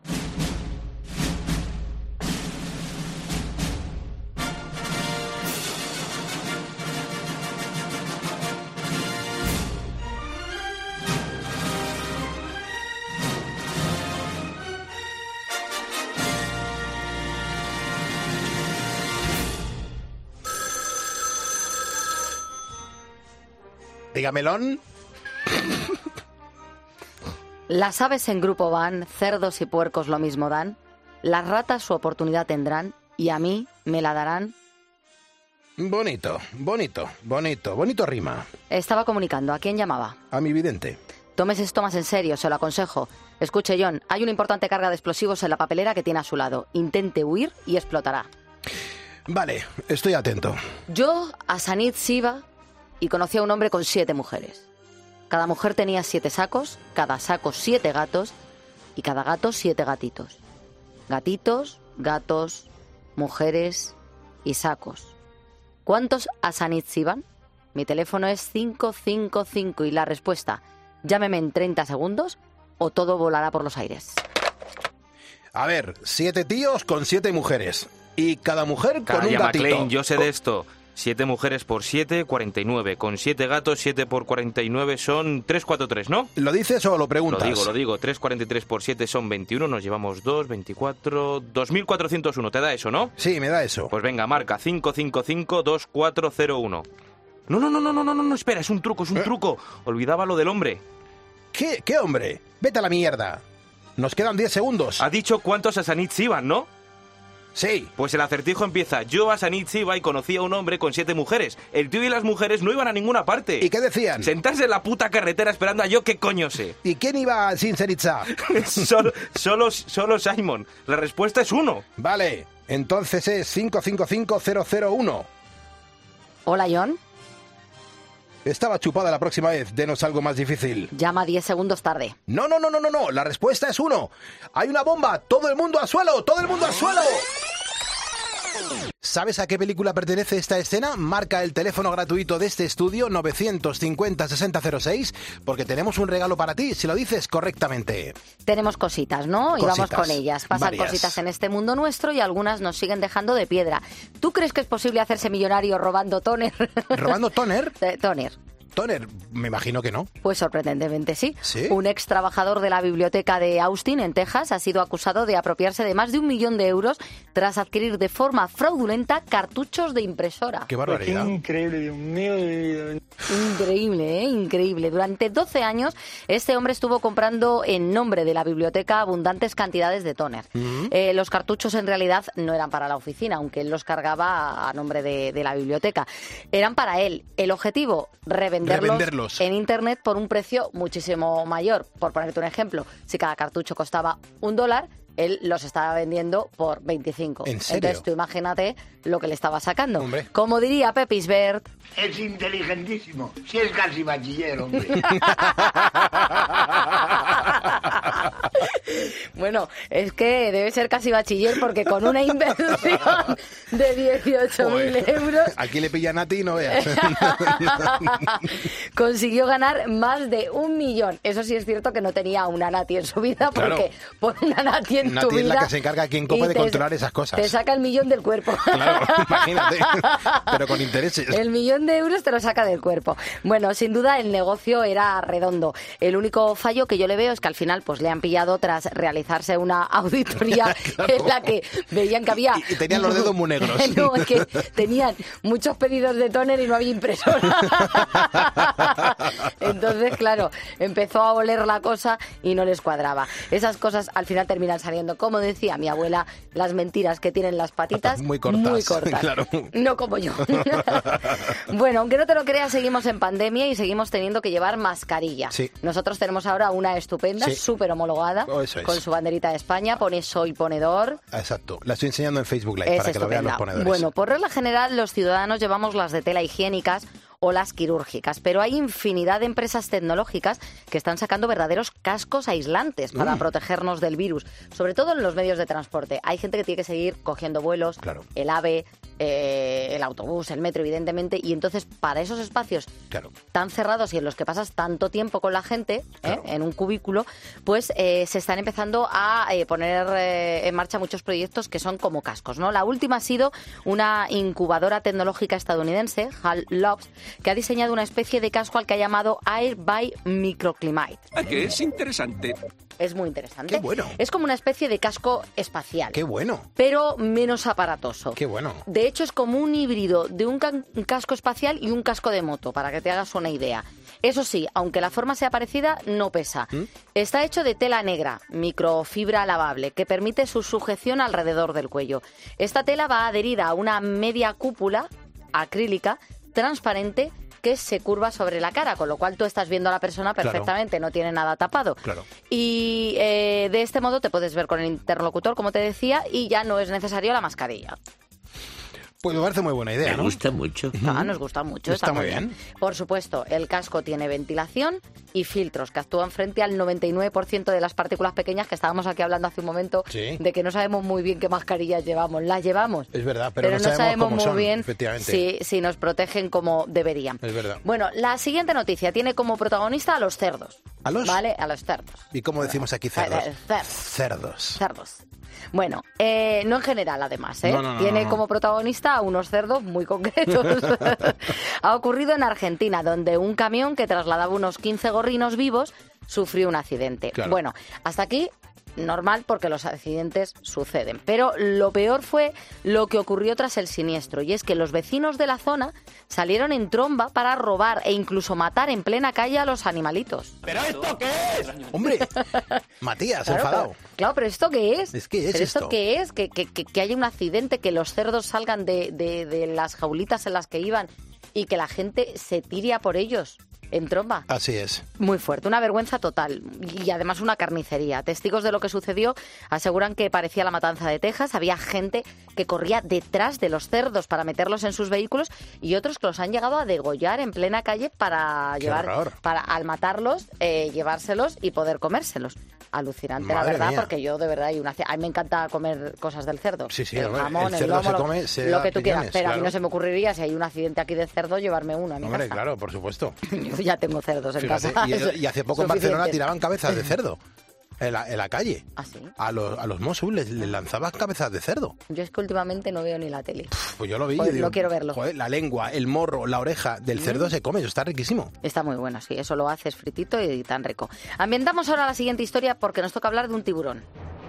Dígamelón. Las aves en grupo van, cerdos y puercos lo mismo dan. Las ratas su oportunidad tendrán y a mí me la darán. Bonito, bonito, bonito, bonito rima. Estaba comunicando. ¿A quién llamaba? A mi vidente. Tómese esto más en serio, se lo aconsejo. Escuche, John, hay una importante carga de explosivos en la papelera que tiene a su lado. Intente huir y explotará. Vale, estoy atento. Yo a Sanit iba y conocí a un hombre con 7 mujeres. Cada mujer tenía 7 sacos, cada saco 7 gatos y cada gato 7 gatitos. Gatitos, gatos, mujeres y sacos. ¿Cuántos Asanits iban? Mi teléfono es 555 y la respuesta: llámeme en 30 segundos o todo volará por los aires. A ver, 7 tíos con 7 mujeres. Y cada mujer con un gatito. McLean, yo sé de esto. 7 mujeres por 7, 49. Con 7 gatos, 7 por 49 son 343, ¿no? ¿Lo dices o lo preguntas? Lo digo. 343 por 7 son 21, nos llevamos 2, 24, 2401. ¿Te da eso, no? Sí, me da eso. Pues venga, marca 555-2401. No, espera, es un truco. Olvidaba lo del hombre. ¿Qué hombre? Vete a la mierda. Nos quedan 10 segundos. Ha dicho cuántos Asanits iban, ¿no? Sí. Pues el acertijo empieza. Yo a Sanitz iba y conocí a un hombre con 7 mujeres. El tío y las mujeres no iban a ninguna parte. ¿Y qué decían? Sentarse en la puta carretera esperando a yo qué coño sé. ¿Y quién iba sin Sanitza? solo Simon. La respuesta es 1. Vale, entonces es 555001. Hola, John. Estaba chupada la próxima vez. Denos algo más difícil. Llama 10 segundos tarde. No. La respuesta es 1. Hay una bomba. Todo el mundo al suelo. Todo el mundo al suelo. ¿Sabes a qué película pertenece esta escena? Marca el teléfono gratuito de este estudio 950-6006 porque tenemos un regalo para ti si lo dices correctamente. Tenemos cositas, ¿no? Y vamos con ellas. Pasan varias cositas en este mundo nuestro y algunas nos siguen dejando de piedra. ¿Tú crees que es posible hacerse millonario robando tóner? ¿Robando tóner? Tóner. ¿Tóner? Me imagino que no. Pues sorprendentemente sí. ¿Sí? Un ex trabajador de la biblioteca de Austin, en Texas, ha sido acusado de apropiarse de más de $1 millón tras adquirir de forma fraudulenta cartuchos de impresora. ¡Qué barbaridad! Qué increíble, Dios mío de mi vida. Increíble, ¿eh? Increíble. Durante 12 años, este hombre estuvo comprando en nombre de la biblioteca abundantes cantidades de tóner. Los cartuchos en realidad no eran para la oficina, aunque él los cargaba a nombre de la biblioteca. Eran para él. El objetivo, revenderlos en Internet por un precio muchísimo mayor. Por ponerte un ejemplo, si cada cartucho costaba $1, él los estaba vendiendo por 25. ¿En serio? Entonces tú imagínate lo que le estaba sacando. Hombre. Como diría Pepisbert... Es inteligentísimo. Si es casi bachiller, hombre. Bueno, es que debe ser casi bachiller porque con una inversión de 18.000 euros... Aquí le pillan a ti y no veas. Consiguió ganar más de $1 millón. Eso sí es cierto que no tenía una Nati en su vida, porque pon una Nati en tu Nati vida... es la que se encarga aquí en COPE de controlar esas cosas. Te saca el millón del cuerpo. Claro, imagínate. Pero con intereses. El $1 millón te lo saca del cuerpo. Bueno, sin duda el negocio era redondo. El único fallo que yo le veo es que al final pues le han pillado tras realizarse una auditoría Claro. en la que veían que había... Y tenían los dedos muy negros. No, es que tenían muchos pedidos de tóner y no había impresora. Entonces, claro, empezó a oler la cosa y no les cuadraba. Esas cosas al final terminan saliendo, como decía mi abuela, las mentiras que tienen las patitas muy cortas. Claro. No como yo. Bueno, aunque no te lo creas, seguimos en pandemia y seguimos teniendo que llevar mascarilla. Sí. Nosotros tenemos ahora una estupenda, Sí. súper homologada, Eso es. con su banderita de España, pone Soy Ponedor. Exacto. La estoy enseñando en Facebook Live Es para que lo vean los estupenda. ponedores. Bueno, por regla general, los ciudadanos llevamos las de tela higiénicas o las quirúrgicas, pero hay infinidad de empresas tecnológicas que están sacando verdaderos cascos aislantes para protegernos del virus, sobre todo en los medios de transporte. Hay gente que tiene que seguir cogiendo vuelos, Claro. el AVE, el autobús, el metro, evidentemente, y entonces para esos espacios Claro. tan cerrados y en los que pasas tanto tiempo con la gente, en un cubículo, pues se están empezando a poner en marcha muchos proyectos que son como cascos, ¿no? La última ha sido una incubadora tecnológica estadounidense, HAL Labs, que ha diseñado una especie de casco al que ha llamado Air by Microclimate. Que es interesante. Es muy interesante. Qué bueno. Es como una especie de casco espacial. Qué bueno. Pero menos aparatoso. Qué bueno. De hecho, es como un híbrido de un casco espacial y un casco de moto, para que te hagas una idea. Eso sí, aunque la forma sea parecida, no pesa. Está hecho de tela negra, microfibra lavable, que permite su sujeción alrededor del cuello. Esta tela va adherida a una media cúpula acrílica transparente que se curva sobre la cara, con lo cual tú estás viendo a la persona perfectamente, no tiene nada tapado. Claro. Y de este modo te puedes ver con el interlocutor, como te decía, y ya no es necesario la mascarilla. Pues me parece muy buena idea, ¿no? Me gusta mucho. Ah, nos gusta mucho. Está muy bien. Por supuesto, el casco tiene ventilación y filtros que actúan frente al 99% de las partículas pequeñas que estábamos aquí hablando hace un momento, Sí. de que no sabemos muy bien qué mascarillas llevamos. Las llevamos. Es verdad, pero no sabemos cómo muy son, bien efectivamente. si nos protegen como deberían. Es verdad. Bueno, la siguiente noticia tiene como protagonista a los cerdos. ¿A los? ¿Vale? A los cerdos. ¿Y cómo decimos aquí cerdos? Cerdos. Cerdos. Bueno, no en general, además, ¿eh? No. Tiene como protagonista a unos cerdos muy concretos. Ha ocurrido en Argentina, donde un camión que trasladaba unos 15 gorrinos vivos sufrió un accidente. Claro. Bueno, hasta aquí normal porque los accidentes suceden. Pero lo peor fue lo que ocurrió tras el siniestro, y es que los vecinos de la zona salieron en tromba para robar e incluso matar en plena calle a los animalitos. ¿Pero esto qué es? Hombre, Matías, Claro, enfadado. Claro, pero ¿esto qué es? Es que es ¿Pero esto. esto qué es? Que haya un accidente, que los cerdos salgan de las jaulitas en las que iban y que la gente se tire a por ellos en tromba. Así es. Muy fuerte, una vergüenza total y además una carnicería. Testigos de lo que sucedió aseguran que parecía la matanza de Texas. Había gente que corría detrás de los cerdos para meterlos en sus vehículos y otros que los han llegado a degollar en plena calle para ¡Qué llevar, horror! para al matarlos, llevárselos y poder comérselos. alucinante, la Madre verdad, mía. porque yo de verdad a mí me encanta comer cosas del cerdo. Sí, el hombre, jamón, el cerdo lomo, se come, se lo da que tú quieras, piñones, pero a mí claro. no se me ocurriría, si hay un accidente aquí de cerdo, llevarme uno a mi Hombre, casa. claro, por supuesto. Yo ya tengo cerdos en Fíjate, casa. y hace poco en Barcelona Suficiente. tiraban cabezas de cerdo en la calle. ¿Ah, sí? A los Mossos les lanzaban cabezas de cerdo. Yo es que últimamente no veo ni la tele. Pues yo lo vi. Pues y digo, no quiero verlo. Joder, la lengua, el morro, la oreja del cerdo se come, eso está riquísimo. Está muy bueno, sí, eso lo haces fritito y tan rico. Ambientamos ahora la siguiente historia porque nos toca hablar de un tiburón.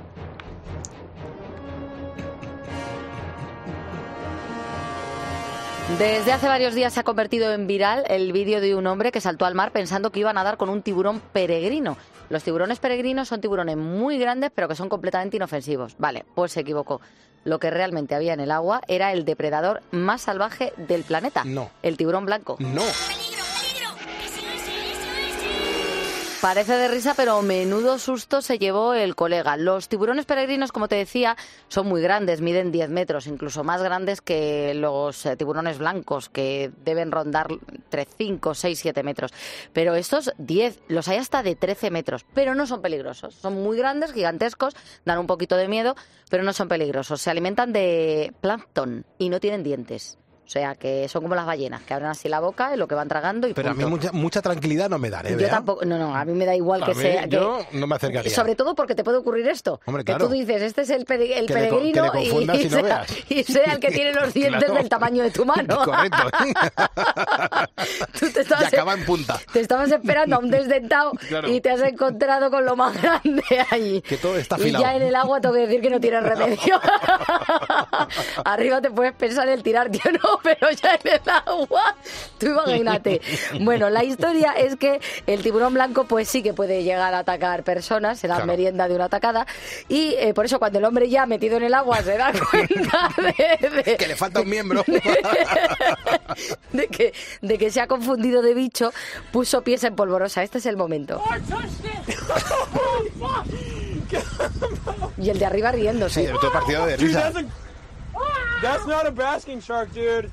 Desde hace varios días se ha convertido en viral el vídeo de un hombre que saltó al mar pensando que iba a nadar con un tiburón peregrino. Los tiburones peregrinos son tiburones muy grandes pero que son completamente inofensivos. Vale, pues se equivocó. Lo que realmente había en el agua era el depredador más salvaje del planeta. No. El tiburón blanco. No. Parece de risa, pero menudo susto se llevó el colega. Los tiburones peregrinos, como te decía, son muy grandes, miden 10 metros, incluso más grandes que los tiburones blancos, que deben rondar entre 5, 6, 7 metros. Pero estos 10, los hay hasta de 13 metros, pero no son peligrosos. Son muy grandes, gigantescos, dan un poquito de miedo, pero no son peligrosos. Se alimentan de plancton y no tienen dientes. O sea, que son como las ballenas, que abren así la boca y lo que van tragando y Pero punto. a mí mucha tranquilidad no me da, ¿eh? Yo Bea? tampoco, no, a mí me da igual que A mí, sea. yo no me acercaría. Sobre todo porque te puede ocurrir esto. Hombre, que claro. tú dices, este es el Que le peregrino confundas y no sea, veas. y sea el que tiene los dientes Claro. del tamaño de tu mano. Correcto. Tú te Y estabas, acaba en punta. te estabas esperando a un desdentado Claro. y te has encontrado con lo más grande ahí. Que todo está Y afilado. ya en el agua tengo que decir que no tiene remedio. Arriba te puedes pensar el tirar, tío, no, pero ya en el agua, tú imagínate. Bueno, la historia es que el tiburón blanco pues sí que puede llegar a atacar personas, se da Claro. merienda de una atacada y por eso cuando el hombre ya metido en el agua se da cuenta de Que le falta un miembro. de que se ha confundido de bicho, puso pies en polvorosa. Este es el momento. Y el de arriba riéndose. Sí, estoy partido de risa. That's not a basking shark, dude.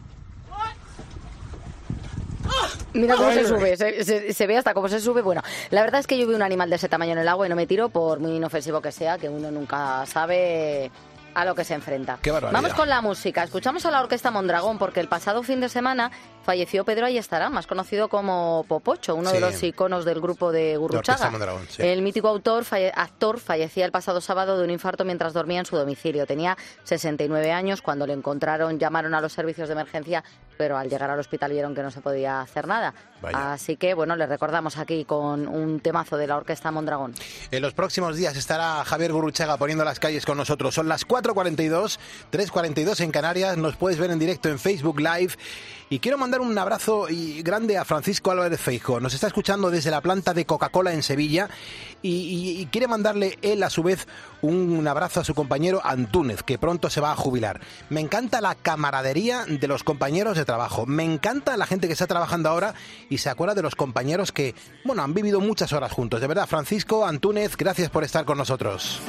Mira cómo se sube, se ve hasta cómo se sube. Bueno, la verdad es que yo vi un animal de ese tamaño en el agua y no me tiro, por muy inofensivo que sea, que uno nunca sabe a lo que se enfrenta. Qué barbaridad. Vamos con la música. Escuchamos a la Orquesta Mondragón porque el pasado fin de semana falleció Pedro Ayestarán, más conocido como Popocho, uno de Sí. los iconos del grupo de Orquesta Gurruchaga. Mondragón, sí. El mítico actor fallecía el pasado sábado de un infarto mientras dormía en su domicilio. Tenía 69 años. Cuando le encontraron, llamaron a los servicios de emergencia, pero al llegar al hospital vieron que no se podía hacer nada. Vaya. Así que, bueno, les recordamos aquí con un temazo de la Orquesta Mondragón. En los próximos días estará Javier Gurruchaga poniendo las calles con nosotros. Son las 4:42, 3:42 en Canarias. Nos puedes ver en directo en Facebook Live. Y quiero mandar un abrazo grande a Francisco Álvarez Feijóo. Nos está escuchando desde la planta de Coca-Cola en Sevilla y quiere mandarle él a su vez un abrazo a su compañero Antúnez, que pronto se va a jubilar. Me encanta la camaradería de los compañeros de trabajo. Me encanta la gente que está trabajando ahora y se acuerda de los compañeros que, bueno, han vivido muchas horas juntos. De verdad, Francisco, Antúnez, gracias por estar con nosotros.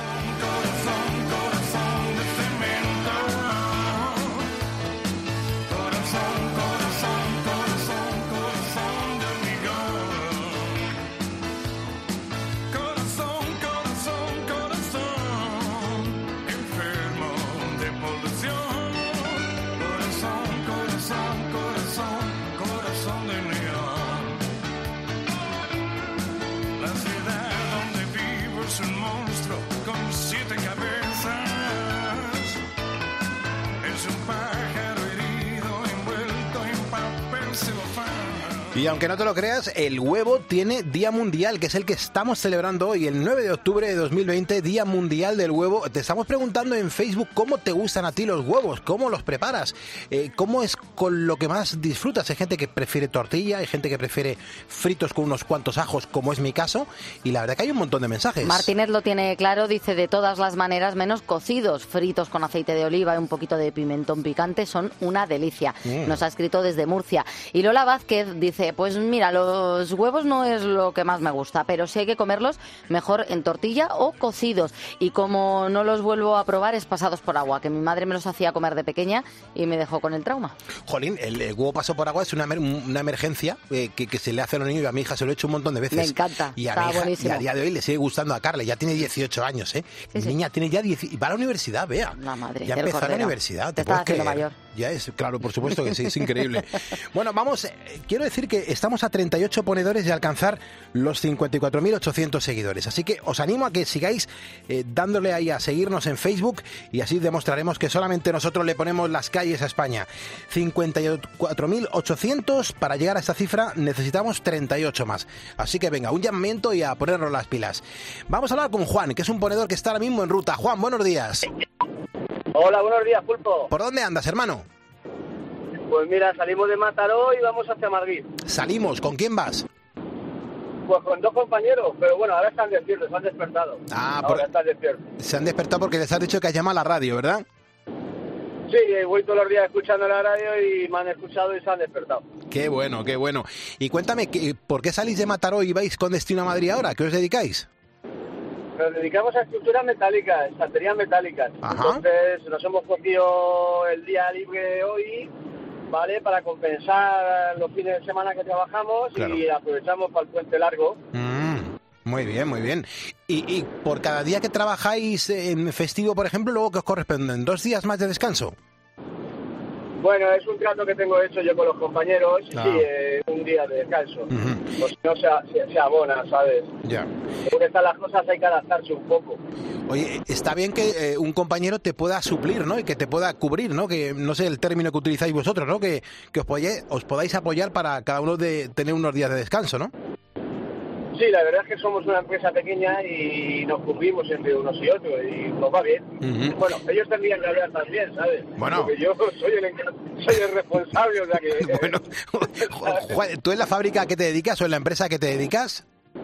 Y aunque no te lo creas, el huevo tiene Día Mundial, que es el que estamos celebrando hoy, el 9 de octubre de 2020, Día Mundial del Huevo. Te estamos preguntando en Facebook cómo te gustan a ti los huevos, cómo los preparas, cómo es con lo que más disfrutas. Hay gente que prefiere tortilla, hay gente que prefiere fritos con unos cuantos ajos, como es mi caso, y la verdad que hay un montón de mensajes. Martínez lo tiene claro, dice de todas las maneras menos cocidos, fritos con aceite de oliva y un poquito de pimentón picante son una delicia. Nos ha escrito desde Murcia. Y Lola Vázquez dice dice, pues mira, los huevos no es lo que más me gusta, pero si hay que comerlos, mejor en tortilla o cocidos. Y como no los vuelvo a probar, es pasados por agua, que mi madre me los hacía comer de pequeña y me dejó con el trauma. Jolín, el huevo pasado por agua es una emergencia que se le hace a los niños, y a mi hija se lo he hecho un montón de veces. Me encanta, y a está mi hija, buenísimo. y a día de hoy le sigue gustando a Carla, ya tiene 18 años, ¿eh? Sí, Mi sí. niña tiene ya 10 y va a la universidad, vea. La madre ya del empezó la cordero. universidad, Te puedes estás haciendo creer? mayor. Ya es, claro, por supuesto que sí, es increíble. Bueno, vamos, quiero decir que estamos a 38 ponedores de alcanzar los 54.800 seguidores, así que os animo a que sigáis dándole ahí a seguirnos en Facebook y así demostraremos que solamente nosotros le ponemos las calles a España. 54.800, para llegar a esta cifra necesitamos 38 más. Así que venga, un llamamiento y a ponernos las pilas. Vamos a hablar con Juan, que es un ponedor que está ahora mismo en ruta. Juan, buenos días. Hola, buenos días, Pulpo. ¿Por dónde andas, hermano? Pues mira, salimos de Mataró y vamos hacia Madrid. Salimos, ¿con quién vas? Pues con 2 compañeros, pero bueno, ahora están despiertos, se han despertado. Ah, ahora están despiertos. Se han despertado porque les has dicho que has llamado a la radio, ¿verdad? Sí, voy todos los días escuchando la radio y me han escuchado y se han despertado. Qué bueno, qué bueno. Y cuéntame, ¿por qué salís de Mataró y vais con destino a Madrid ahora? ¿Qué os dedicáis? Nos dedicamos a estructuras metálicas, estanterías metálicas. Ajá. Entonces nos hemos cogido el día libre hoy, ¿vale? Para compensar los fines de semana que trabajamos. Claro. Y aprovechamos para el puente largo. Muy bien, muy bien. Y por cada día que trabajáis en festivo, por ejemplo, luego que os corresponden 2 días más de descanso. Bueno, es un trato que tengo hecho yo con los compañeros, Claro. sí, un día de descanso. Pues si no se abona, ¿sabes? Ya. Según están las cosas hay que adaptarse un poco. Oye, está bien que un compañero te pueda suplir, ¿no? Y que te pueda cubrir, ¿no? Que no sé el término que utilizáis vosotros, ¿no? Que os podáis apoyar para cada uno de tener unos días de descanso, ¿no? Sí, la verdad es que somos una empresa pequeña y nos cubrimos entre unos y otros y nos va bien. Bueno, ellos tendrían que hablar también, ¿sabes? Bueno. Porque yo soy el responsable, o sea que... Bueno, ¿tú en la fábrica a qué te dedicas o en la empresa a qué te dedicas?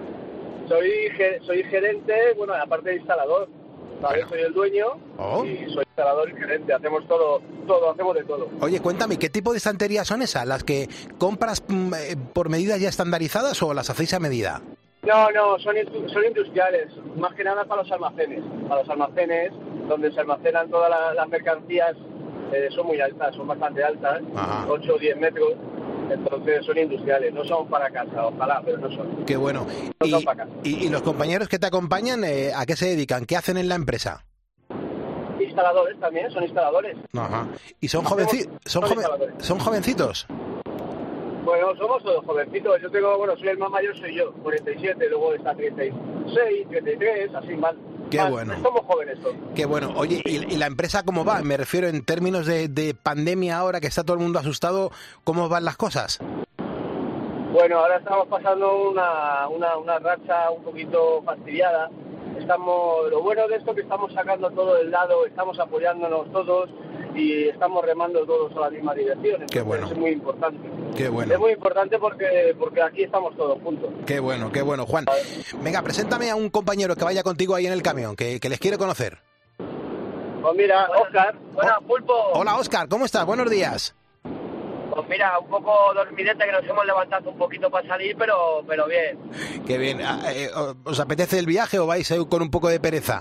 Soy gerente, bueno, aparte de instalador, ¿vale? Soy el dueño y soy instalador y gerente, hacemos todo, hacemos de todo. Oye, cuéntame, ¿qué tipo de estanterías son esas? ¿Las que compras por medidas ya estandarizadas o las hacéis a medida? No, son industriales, más que nada para los almacenes. Para los almacenes, donde se almacenan todas las mercancías, son muy altas, son bastante altas, 8 o 10 metros. Entonces son industriales, no son para casa, ojalá, pero no son. Qué bueno. No son para casa. ¿Y los compañeros que te acompañan, a qué se dedican? ¿Qué hacen en la empresa? Instaladores también, son instaladores. Ajá. ¿Y son jovencitos? Bueno, somos todos jovencitos. Yo soy el más mayor, soy yo, 47, luego está 36, 33, así mal. Qué bueno. Somos jóvenes todos. Qué bueno. Oye, ¿y la empresa cómo va? Me refiero en términos de pandemia ahora que está todo el mundo asustado, ¿cómo van las cosas? Bueno, ahora estamos pasando una racha un poquito fastidiada. Lo bueno de esto es que estamos sacando todo del lado, estamos apoyándonos todos y estamos remando todos a la misma dirección. Qué bueno. Es muy importante. Qué bueno. Es muy importante porque aquí estamos todos juntos. Qué bueno, Juan. Venga, preséntame a un compañero que vaya contigo ahí en el camión, que les quiere conocer. Pues mira, Óscar. Buenas, Pulpo. Hola, Óscar, ¿cómo estás? Buenos días. Pues mira, un poco dormidete que nos hemos levantado un poquito para salir, pero bien. Qué bien. ¿Os apetece el viaje o vais con un poco de pereza?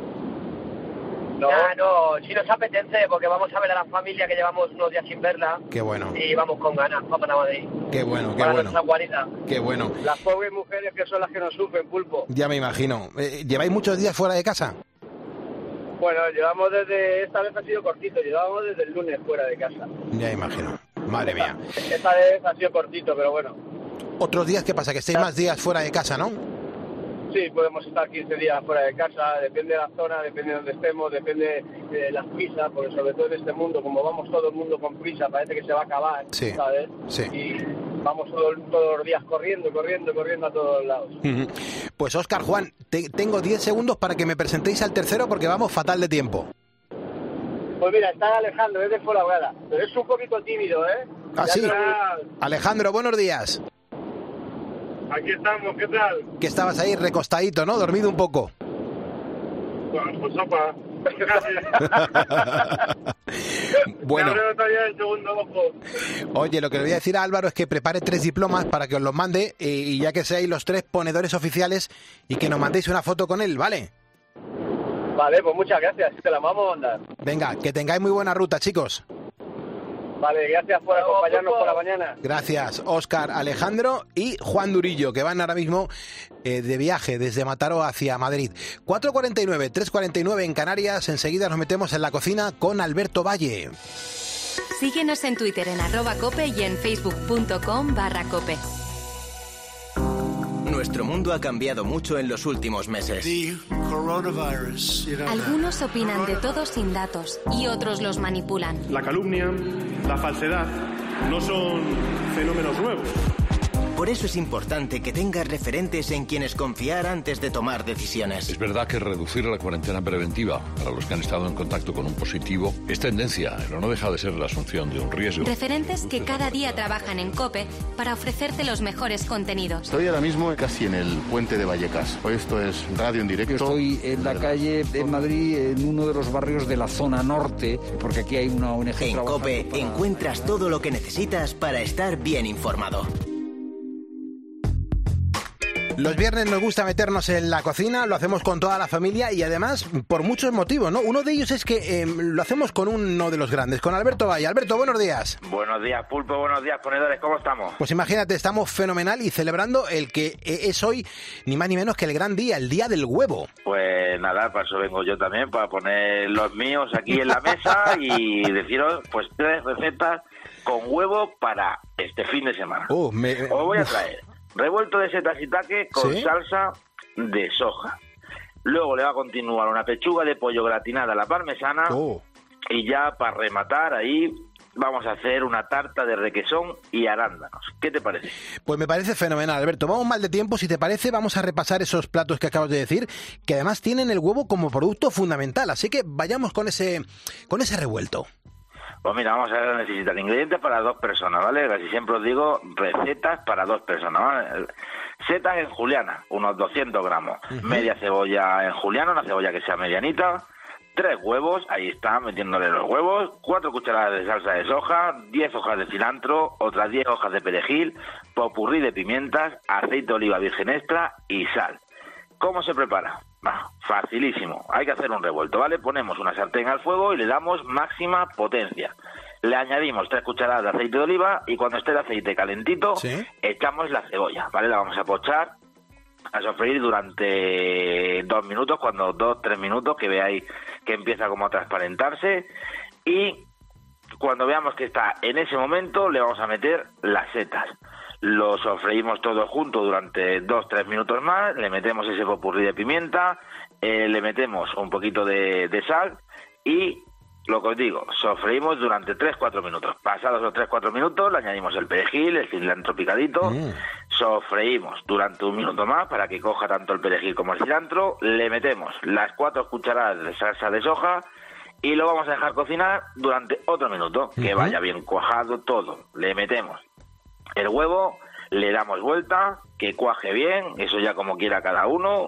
No, sí nos apetece porque vamos a ver a la familia que llevamos unos días sin verla. Qué bueno. Y vamos con ganas para Madrid. Qué bueno, para nuestra guarida. Qué bueno. Las pobres mujeres que son las que nos sufren, Pulpo. Ya me imagino. ¿Lleváis muchos días fuera de casa? Bueno, esta vez ha sido cortito, llevamos desde el lunes fuera de casa. Ya imagino. Madre mía. Esta vez ha sido cortito, pero bueno. ¿Otros días qué pasa? Que estéis más días fuera de casa, ¿no? Sí, podemos estar 15 días fuera de casa, depende de la zona, depende de donde estemos, depende de las prisas, porque sobre todo en este mundo, como vamos todo el mundo con prisa, parece que se va a acabar, ¿sabes? Sí. Y vamos todos los días corriendo a todos lados. Pues Óscar, Juan, tengo 10 segundos para que me presentéis al tercero porque vamos fatal de tiempo. Pues mira, está Alejandro, es de Fuenlabrada, pero es un poquito tímido, ¿eh? Ah, sí. Alejandro, buenos días. Aquí estamos, ¿qué tal? Que estabas ahí recostadito, ¿no? Dormido un poco. Bueno, pues sopa. Bueno, Me abrió todavía el segundo ojo. oye, lo que le voy a decir a Álvaro es que prepare 3 diplomas para que os los mande y ya que seáis los 3 ponedores oficiales y que nos mandéis una foto con él, ¿vale? Vale, pues muchas gracias. Te la vamos a mandar. Venga, que tengáis muy buena ruta, chicos. Vale, gracias por acompañarnos por la mañana. Gracias, Óscar, Alejandro y Juan Durillo, que van ahora mismo de viaje desde Mataró hacia Madrid. 4:49, 3:49 en Canarias. Enseguida nos metemos en la cocina con Alberto Valle. Síguenos en Twitter en @cope y en facebook.com/cope. Nuestro mundo ha cambiado mucho en los últimos meses. Algunos opinan de todo sin datos y otros los manipulan. La calumnia, la falsedad, no son fenómenos nuevos. Por eso es importante que tengas referentes en quienes confiar antes de tomar decisiones. Es verdad que reducir la cuarentena preventiva para los que han estado en contacto con un positivo es tendencia, pero no deja de ser la asunción de un riesgo. Referentes que cada día trabajan en COPE para ofrecerte los mejores contenidos. Estoy ahora mismo casi en el puente de Vallecas. Esto es Radio en Directo. Estoy en la calle de Madrid, en uno de los barrios de la zona norte, porque aquí hay una ONG. En COPE encuentras todo lo que necesitas para estar bien informado. Los viernes nos gusta meternos en la cocina, lo hacemos con toda la familia y además por muchos motivos, ¿no? Uno de ellos es que lo hacemos con uno de los grandes, con Alberto Valle. Alberto, buenos días. Buenos días, Pulpo, buenos días, ponedores, ¿cómo estamos? Pues imagínate, estamos fenomenal y celebrando el que es hoy ni más ni menos que el gran día, el Día del Huevo. Pues nada, para eso vengo yo también, para poner los míos aquí en la mesa y deciros pues 3 recetas con huevo para este fin de semana. Os voy a traer revuelto de setas y taque con salsa de soja. Luego le va a continuar una pechuga de pollo gratinada a la parmesana. Y ya para rematar ahí vamos a hacer una tarta de requesón y arándanos. ¿Qué te parece? Pues me parece fenomenal, Alberto. Vamos mal de tiempo, si te parece, vamos a repasar esos platos que acabas de decir, que además tienen el huevo como producto fundamental. Así que vayamos con ese revuelto. Pues mira, vamos a necesitar ingredientes para 2 personas, ¿vale? Casi siempre os digo recetas para 2 personas, ¿vale? Setas en juliana, unos 200 gramos. Media cebolla en juliana, una cebolla que sea medianita. 3 huevos, ahí está, metiéndole los huevos. 4 cucharadas de salsa de soja. 10 hojas de cilantro. Otras 10 hojas de perejil. Popurrí de pimientas. Aceite de oliva virgen extra y sal. ¿Cómo se prepara? Facilísimo. Hay que hacer un revuelto, ¿vale? Ponemos una sartén al fuego y le damos máxima potencia. Le añadimos 3 cucharadas de aceite de oliva y cuando esté el aceite calentito, echamos la cebolla, ¿vale? La vamos a pochar, a sofreír durante 2 minutos, 2-3 minutos, que veáis que empieza como a transparentarse. Y cuando veamos que está en ese momento, le vamos a meter las setas. Lo sofreímos todo junto durante 2-3 minutos más, le metemos ese popurrí de pimienta, le metemos un poquito de sal y, lo que os digo, sofreímos durante 3-4 minutos. Pasados los 3-4 minutos, le añadimos el perejil, el cilantro picadito, sofreímos durante 1 minuto más para que coja tanto el perejil como el cilantro, le metemos las 4 cucharadas de salsa de soja y lo vamos a dejar cocinar durante otro minuto, que vaya bien cuajado todo. Le metemos el huevo, le damos vuelta, que cuaje bien, eso ya como quiera cada uno.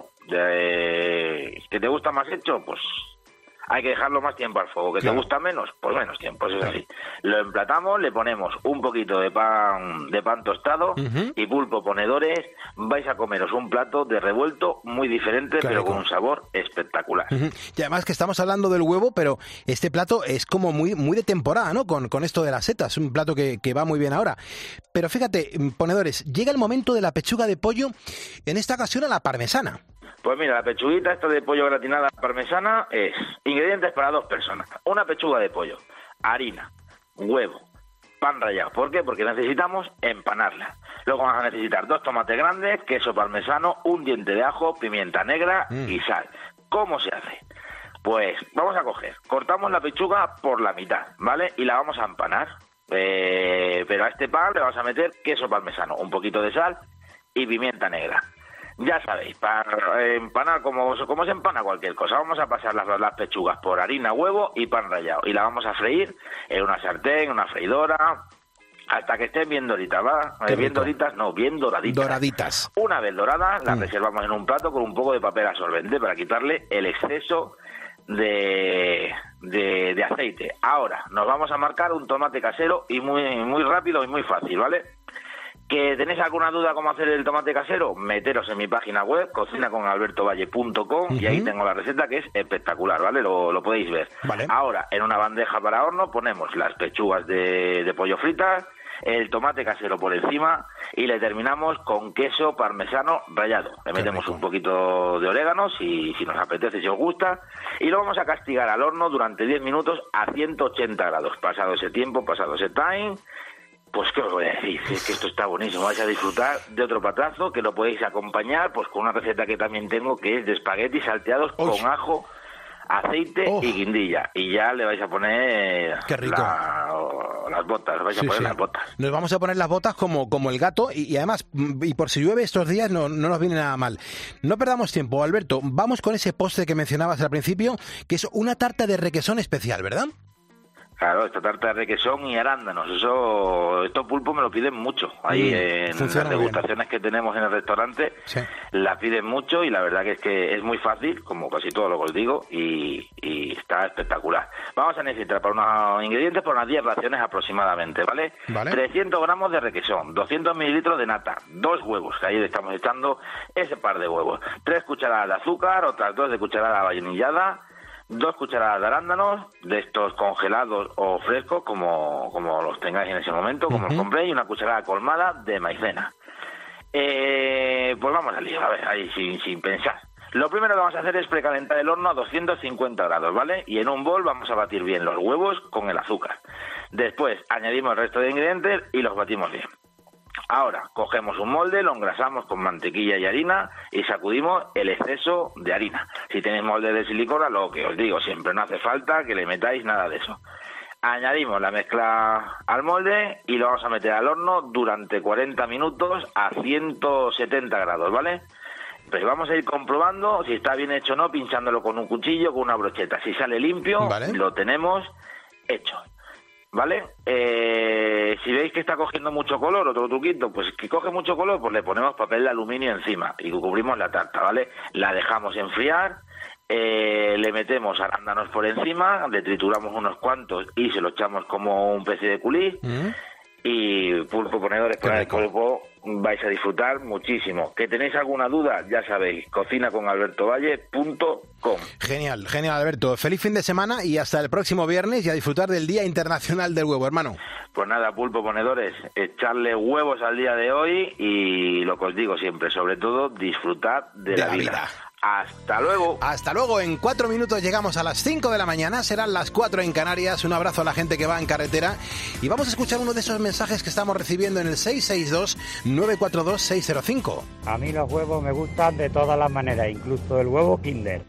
¿Que te gusta más hecho? Pues hay que dejarlo más tiempo al fuego. ¿Que te gusta menos? Pues menos tiempo, eso es así. Lo emplatamos, le ponemos un poquito de pan tostado y Pulpo, ponedores, vais a comeros un plato de revuelto muy diferente, pero con un sabor espectacular. Y además que estamos hablando del huevo, pero este plato es como muy de temporada, ¿no? Con esto de las setas, un plato que va muy bien ahora. Pero fíjate, ponedores, llega el momento de la pechuga de pollo, en esta ocasión a la parmesana. Pues mira, la pechuguita esta de pollo gratinada parmesana es ingredientes para 2 personas. Una pechuga de pollo, harina, huevo, pan rallado. ¿Por qué? Porque necesitamos empanarla. Luego vamos a necesitar 2 tomates grandes, queso parmesano, un diente de ajo, pimienta negra y sal. ¿Cómo se hace? Pues vamos a cortamos la pechuga por la mitad, ¿vale? Y la vamos a empanar. Pero a este pan le vamos a meter queso parmesano, un poquito de sal y pimienta negra. Ya sabéis, para empanar como se empana cualquier cosa, vamos a pasar las pechugas por harina, huevo y pan rallado. Y la vamos a freír en una sartén, una freidora, hasta que estén bien doritas, ¿va? Bien doritas, no, bien doraditas. Doraditas. Una vez doradas, las reservamos en un plato con un poco de papel absorbente para quitarle el exceso de aceite. Ahora, nos vamos a marcar un tomate casero y muy rápido y muy fácil, ¿vale? ¿Que tenéis alguna duda cómo hacer el tomate casero? Meteros en mi página web, cocinaconalbertovalle.com, y ahí tengo la receta, que es espectacular, ¿vale? Lo podéis ver. Vale. Ahora, en una bandeja para horno ponemos las pechugas de pollo fritas, el tomate casero por encima y le terminamos con queso parmesano rallado. Le metemos un poquito de orégano si nos apetece, si os gusta, y lo vamos a castigar al horno durante 10 minutos a 180 grados. Pasado ese tiempo, pasado ese time, pues qué os voy a decir, es que esto está buenísimo. Vais a disfrutar de otro platazo que lo podéis acompañar pues con una receta que también tengo, que es de espaguetis salteados con ajo, aceite y guindilla, y ya le vais a poner las botas, vais a poner las botas. Nos vamos a poner las botas como el gato, y además, y por si llueve estos días no nos viene nada mal. No perdamos tiempo, Alberto, vamos con ese postre que mencionabas al principio, que es una tarta de requesón especial, ¿verdad? Claro, esta tarta de requesón y arándanos, esto Pulpo me lo piden mucho. Ahí en las degustaciones que tenemos en el restaurante, la piden mucho, y la verdad que es muy fácil, como casi todo lo que os digo, y está espectacular. Vamos a necesitar para unos ingredientes, por unas 10 raciones aproximadamente, ¿vale? 300 gramos de requesón, 200 mililitros de nata, 2 huevos, que ahí le estamos echando ese par de huevos, 3 cucharadas de azúcar, otras 2 de cucharada vainillada, 2 cucharadas de arándanos, de estos congelados o frescos, como los tengáis en ese momento, como los compréis, y una cucharada colmada de maicena. Pues vamos al lío, a ver, ahí sin pensar. Lo primero que vamos a hacer es precalentar el horno a 250 grados, ¿vale? Y en un bol vamos a batir bien los huevos con el azúcar. Después añadimos el resto de ingredientes y los batimos bien. Ahora, cogemos un molde, lo engrasamos con mantequilla y harina y sacudimos el exceso de harina. Si tenéis molde de silicona, lo que os digo siempre, no hace falta que le metáis nada de eso. Añadimos la mezcla al molde y lo vamos a meter al horno durante 40 minutos a 170 grados, ¿vale? Pues vamos a ir comprobando si está bien hecho o no, pinchándolo con un cuchillo, con una brocheta. Si sale limpio, lo tenemos hecho. ¿Vale? Si veis que está cogiendo mucho color, otro truquito, pues que coge mucho color, pues le ponemos papel de aluminio encima y cubrimos la tarta, ¿vale? La dejamos enfriar, le metemos arándanos por encima, le trituramos unos cuantos y se lo echamos como un especie de culí. Y Pulpo, ponedores para el Pulpo, vais a disfrutar muchísimo. Que tenéis alguna duda, ya sabéis, cocinaconalbertovalle.com. Genial, Alberto. Feliz fin de semana y hasta el próximo viernes, y a disfrutar del Día Internacional del Huevo, hermano. Pues nada, Pulpo, ponedores, echarle huevos al día de hoy, y lo que os digo siempre, sobre todo, disfrutar de la vida. Hasta luego. Hasta luego. En 4 minutos llegamos a las 5 de la mañana. Serán las 4 en Canarias. Un abrazo a la gente que va en carretera. Y vamos a escuchar uno de esos mensajes que estamos recibiendo en el 662-942-605. A mí los huevos me gustan de todas las maneras, incluso el huevo Kinder.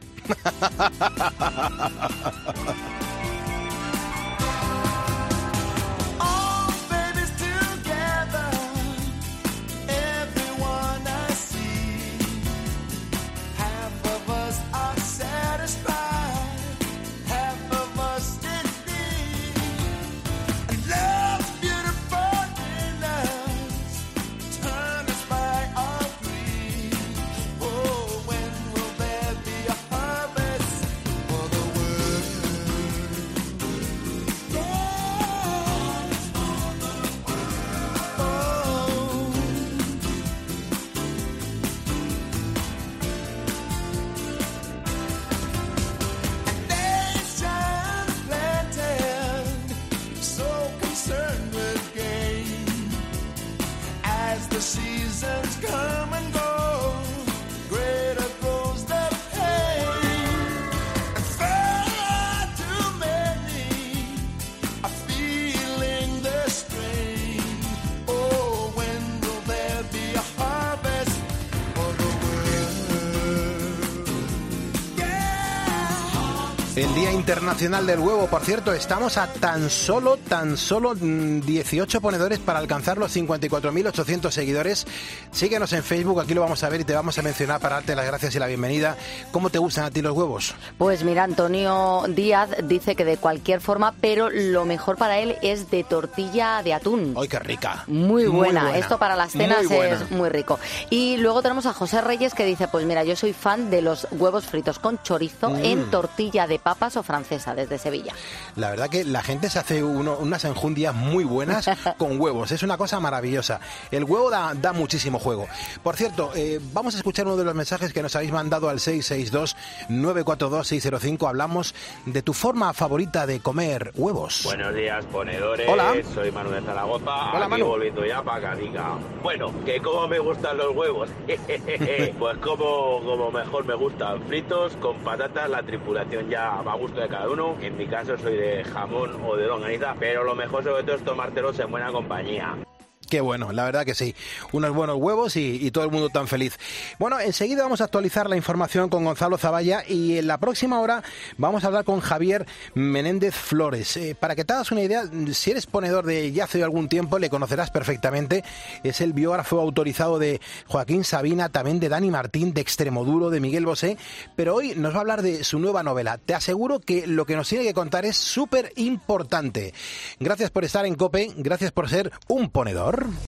El Día Internacional del Huevo, por cierto, estamos a tan solo 18 ponedores para alcanzar los 54.800 seguidores. Síguenos en Facebook, aquí lo vamos a ver y te vamos a mencionar para darte las gracias y la bienvenida. ¿Cómo te gustan a ti los huevos? Pues mira, Antonio Díaz dice que de cualquier forma, pero lo mejor para él es de tortilla de atún. ¡Ay, qué rica! Muy buena. Esto para las cenas es muy rico. Y luego tenemos a José Reyes que dice, pues mira, yo soy fan de los huevos fritos con chorizo en tortilla de papas o francesa desde Sevilla. La verdad que la gente se hace unas enjundias muy buenas con huevos. Es una cosa maravillosa. El huevo da muchísimo juego. Por cierto, vamos a escuchar uno de los mensajes que nos habéis mandado al 662-942-605. Hablamos de tu forma favorita de comer huevos. Buenos días, ponedores. Hola. Soy Manuel de Zaragoza. Hola, aquí Manu. volviendo ya para Cadiga. Bueno, que cómo me gustan los huevos. Pues como mejor me gustan, fritos, con patatas. La tripulación ya va a gusto de cada uno. En mi caso soy de jamón o de longaniza, pero lo mejor sobre todo es tomártelos en buena compañía. Qué bueno, la verdad que sí. Unos buenos huevos y todo el mundo tan feliz. Bueno, enseguida vamos a actualizar la información con Gonzalo Zavalla y en la próxima hora vamos a hablar con Javier Menéndez Flores. Para que te hagas una idea, si eres ponedor de ya hace algún tiempo, le conocerás perfectamente. Es el biógrafo autorizado de Joaquín Sabina, también de Dani Martín, de Extremoduro, de Miguel Bosé. Pero hoy nos va a hablar de su nueva novela. Te aseguro que lo que nos tiene que contar es súper importante. Gracias por estar en COPE, gracias por ser un ponedor.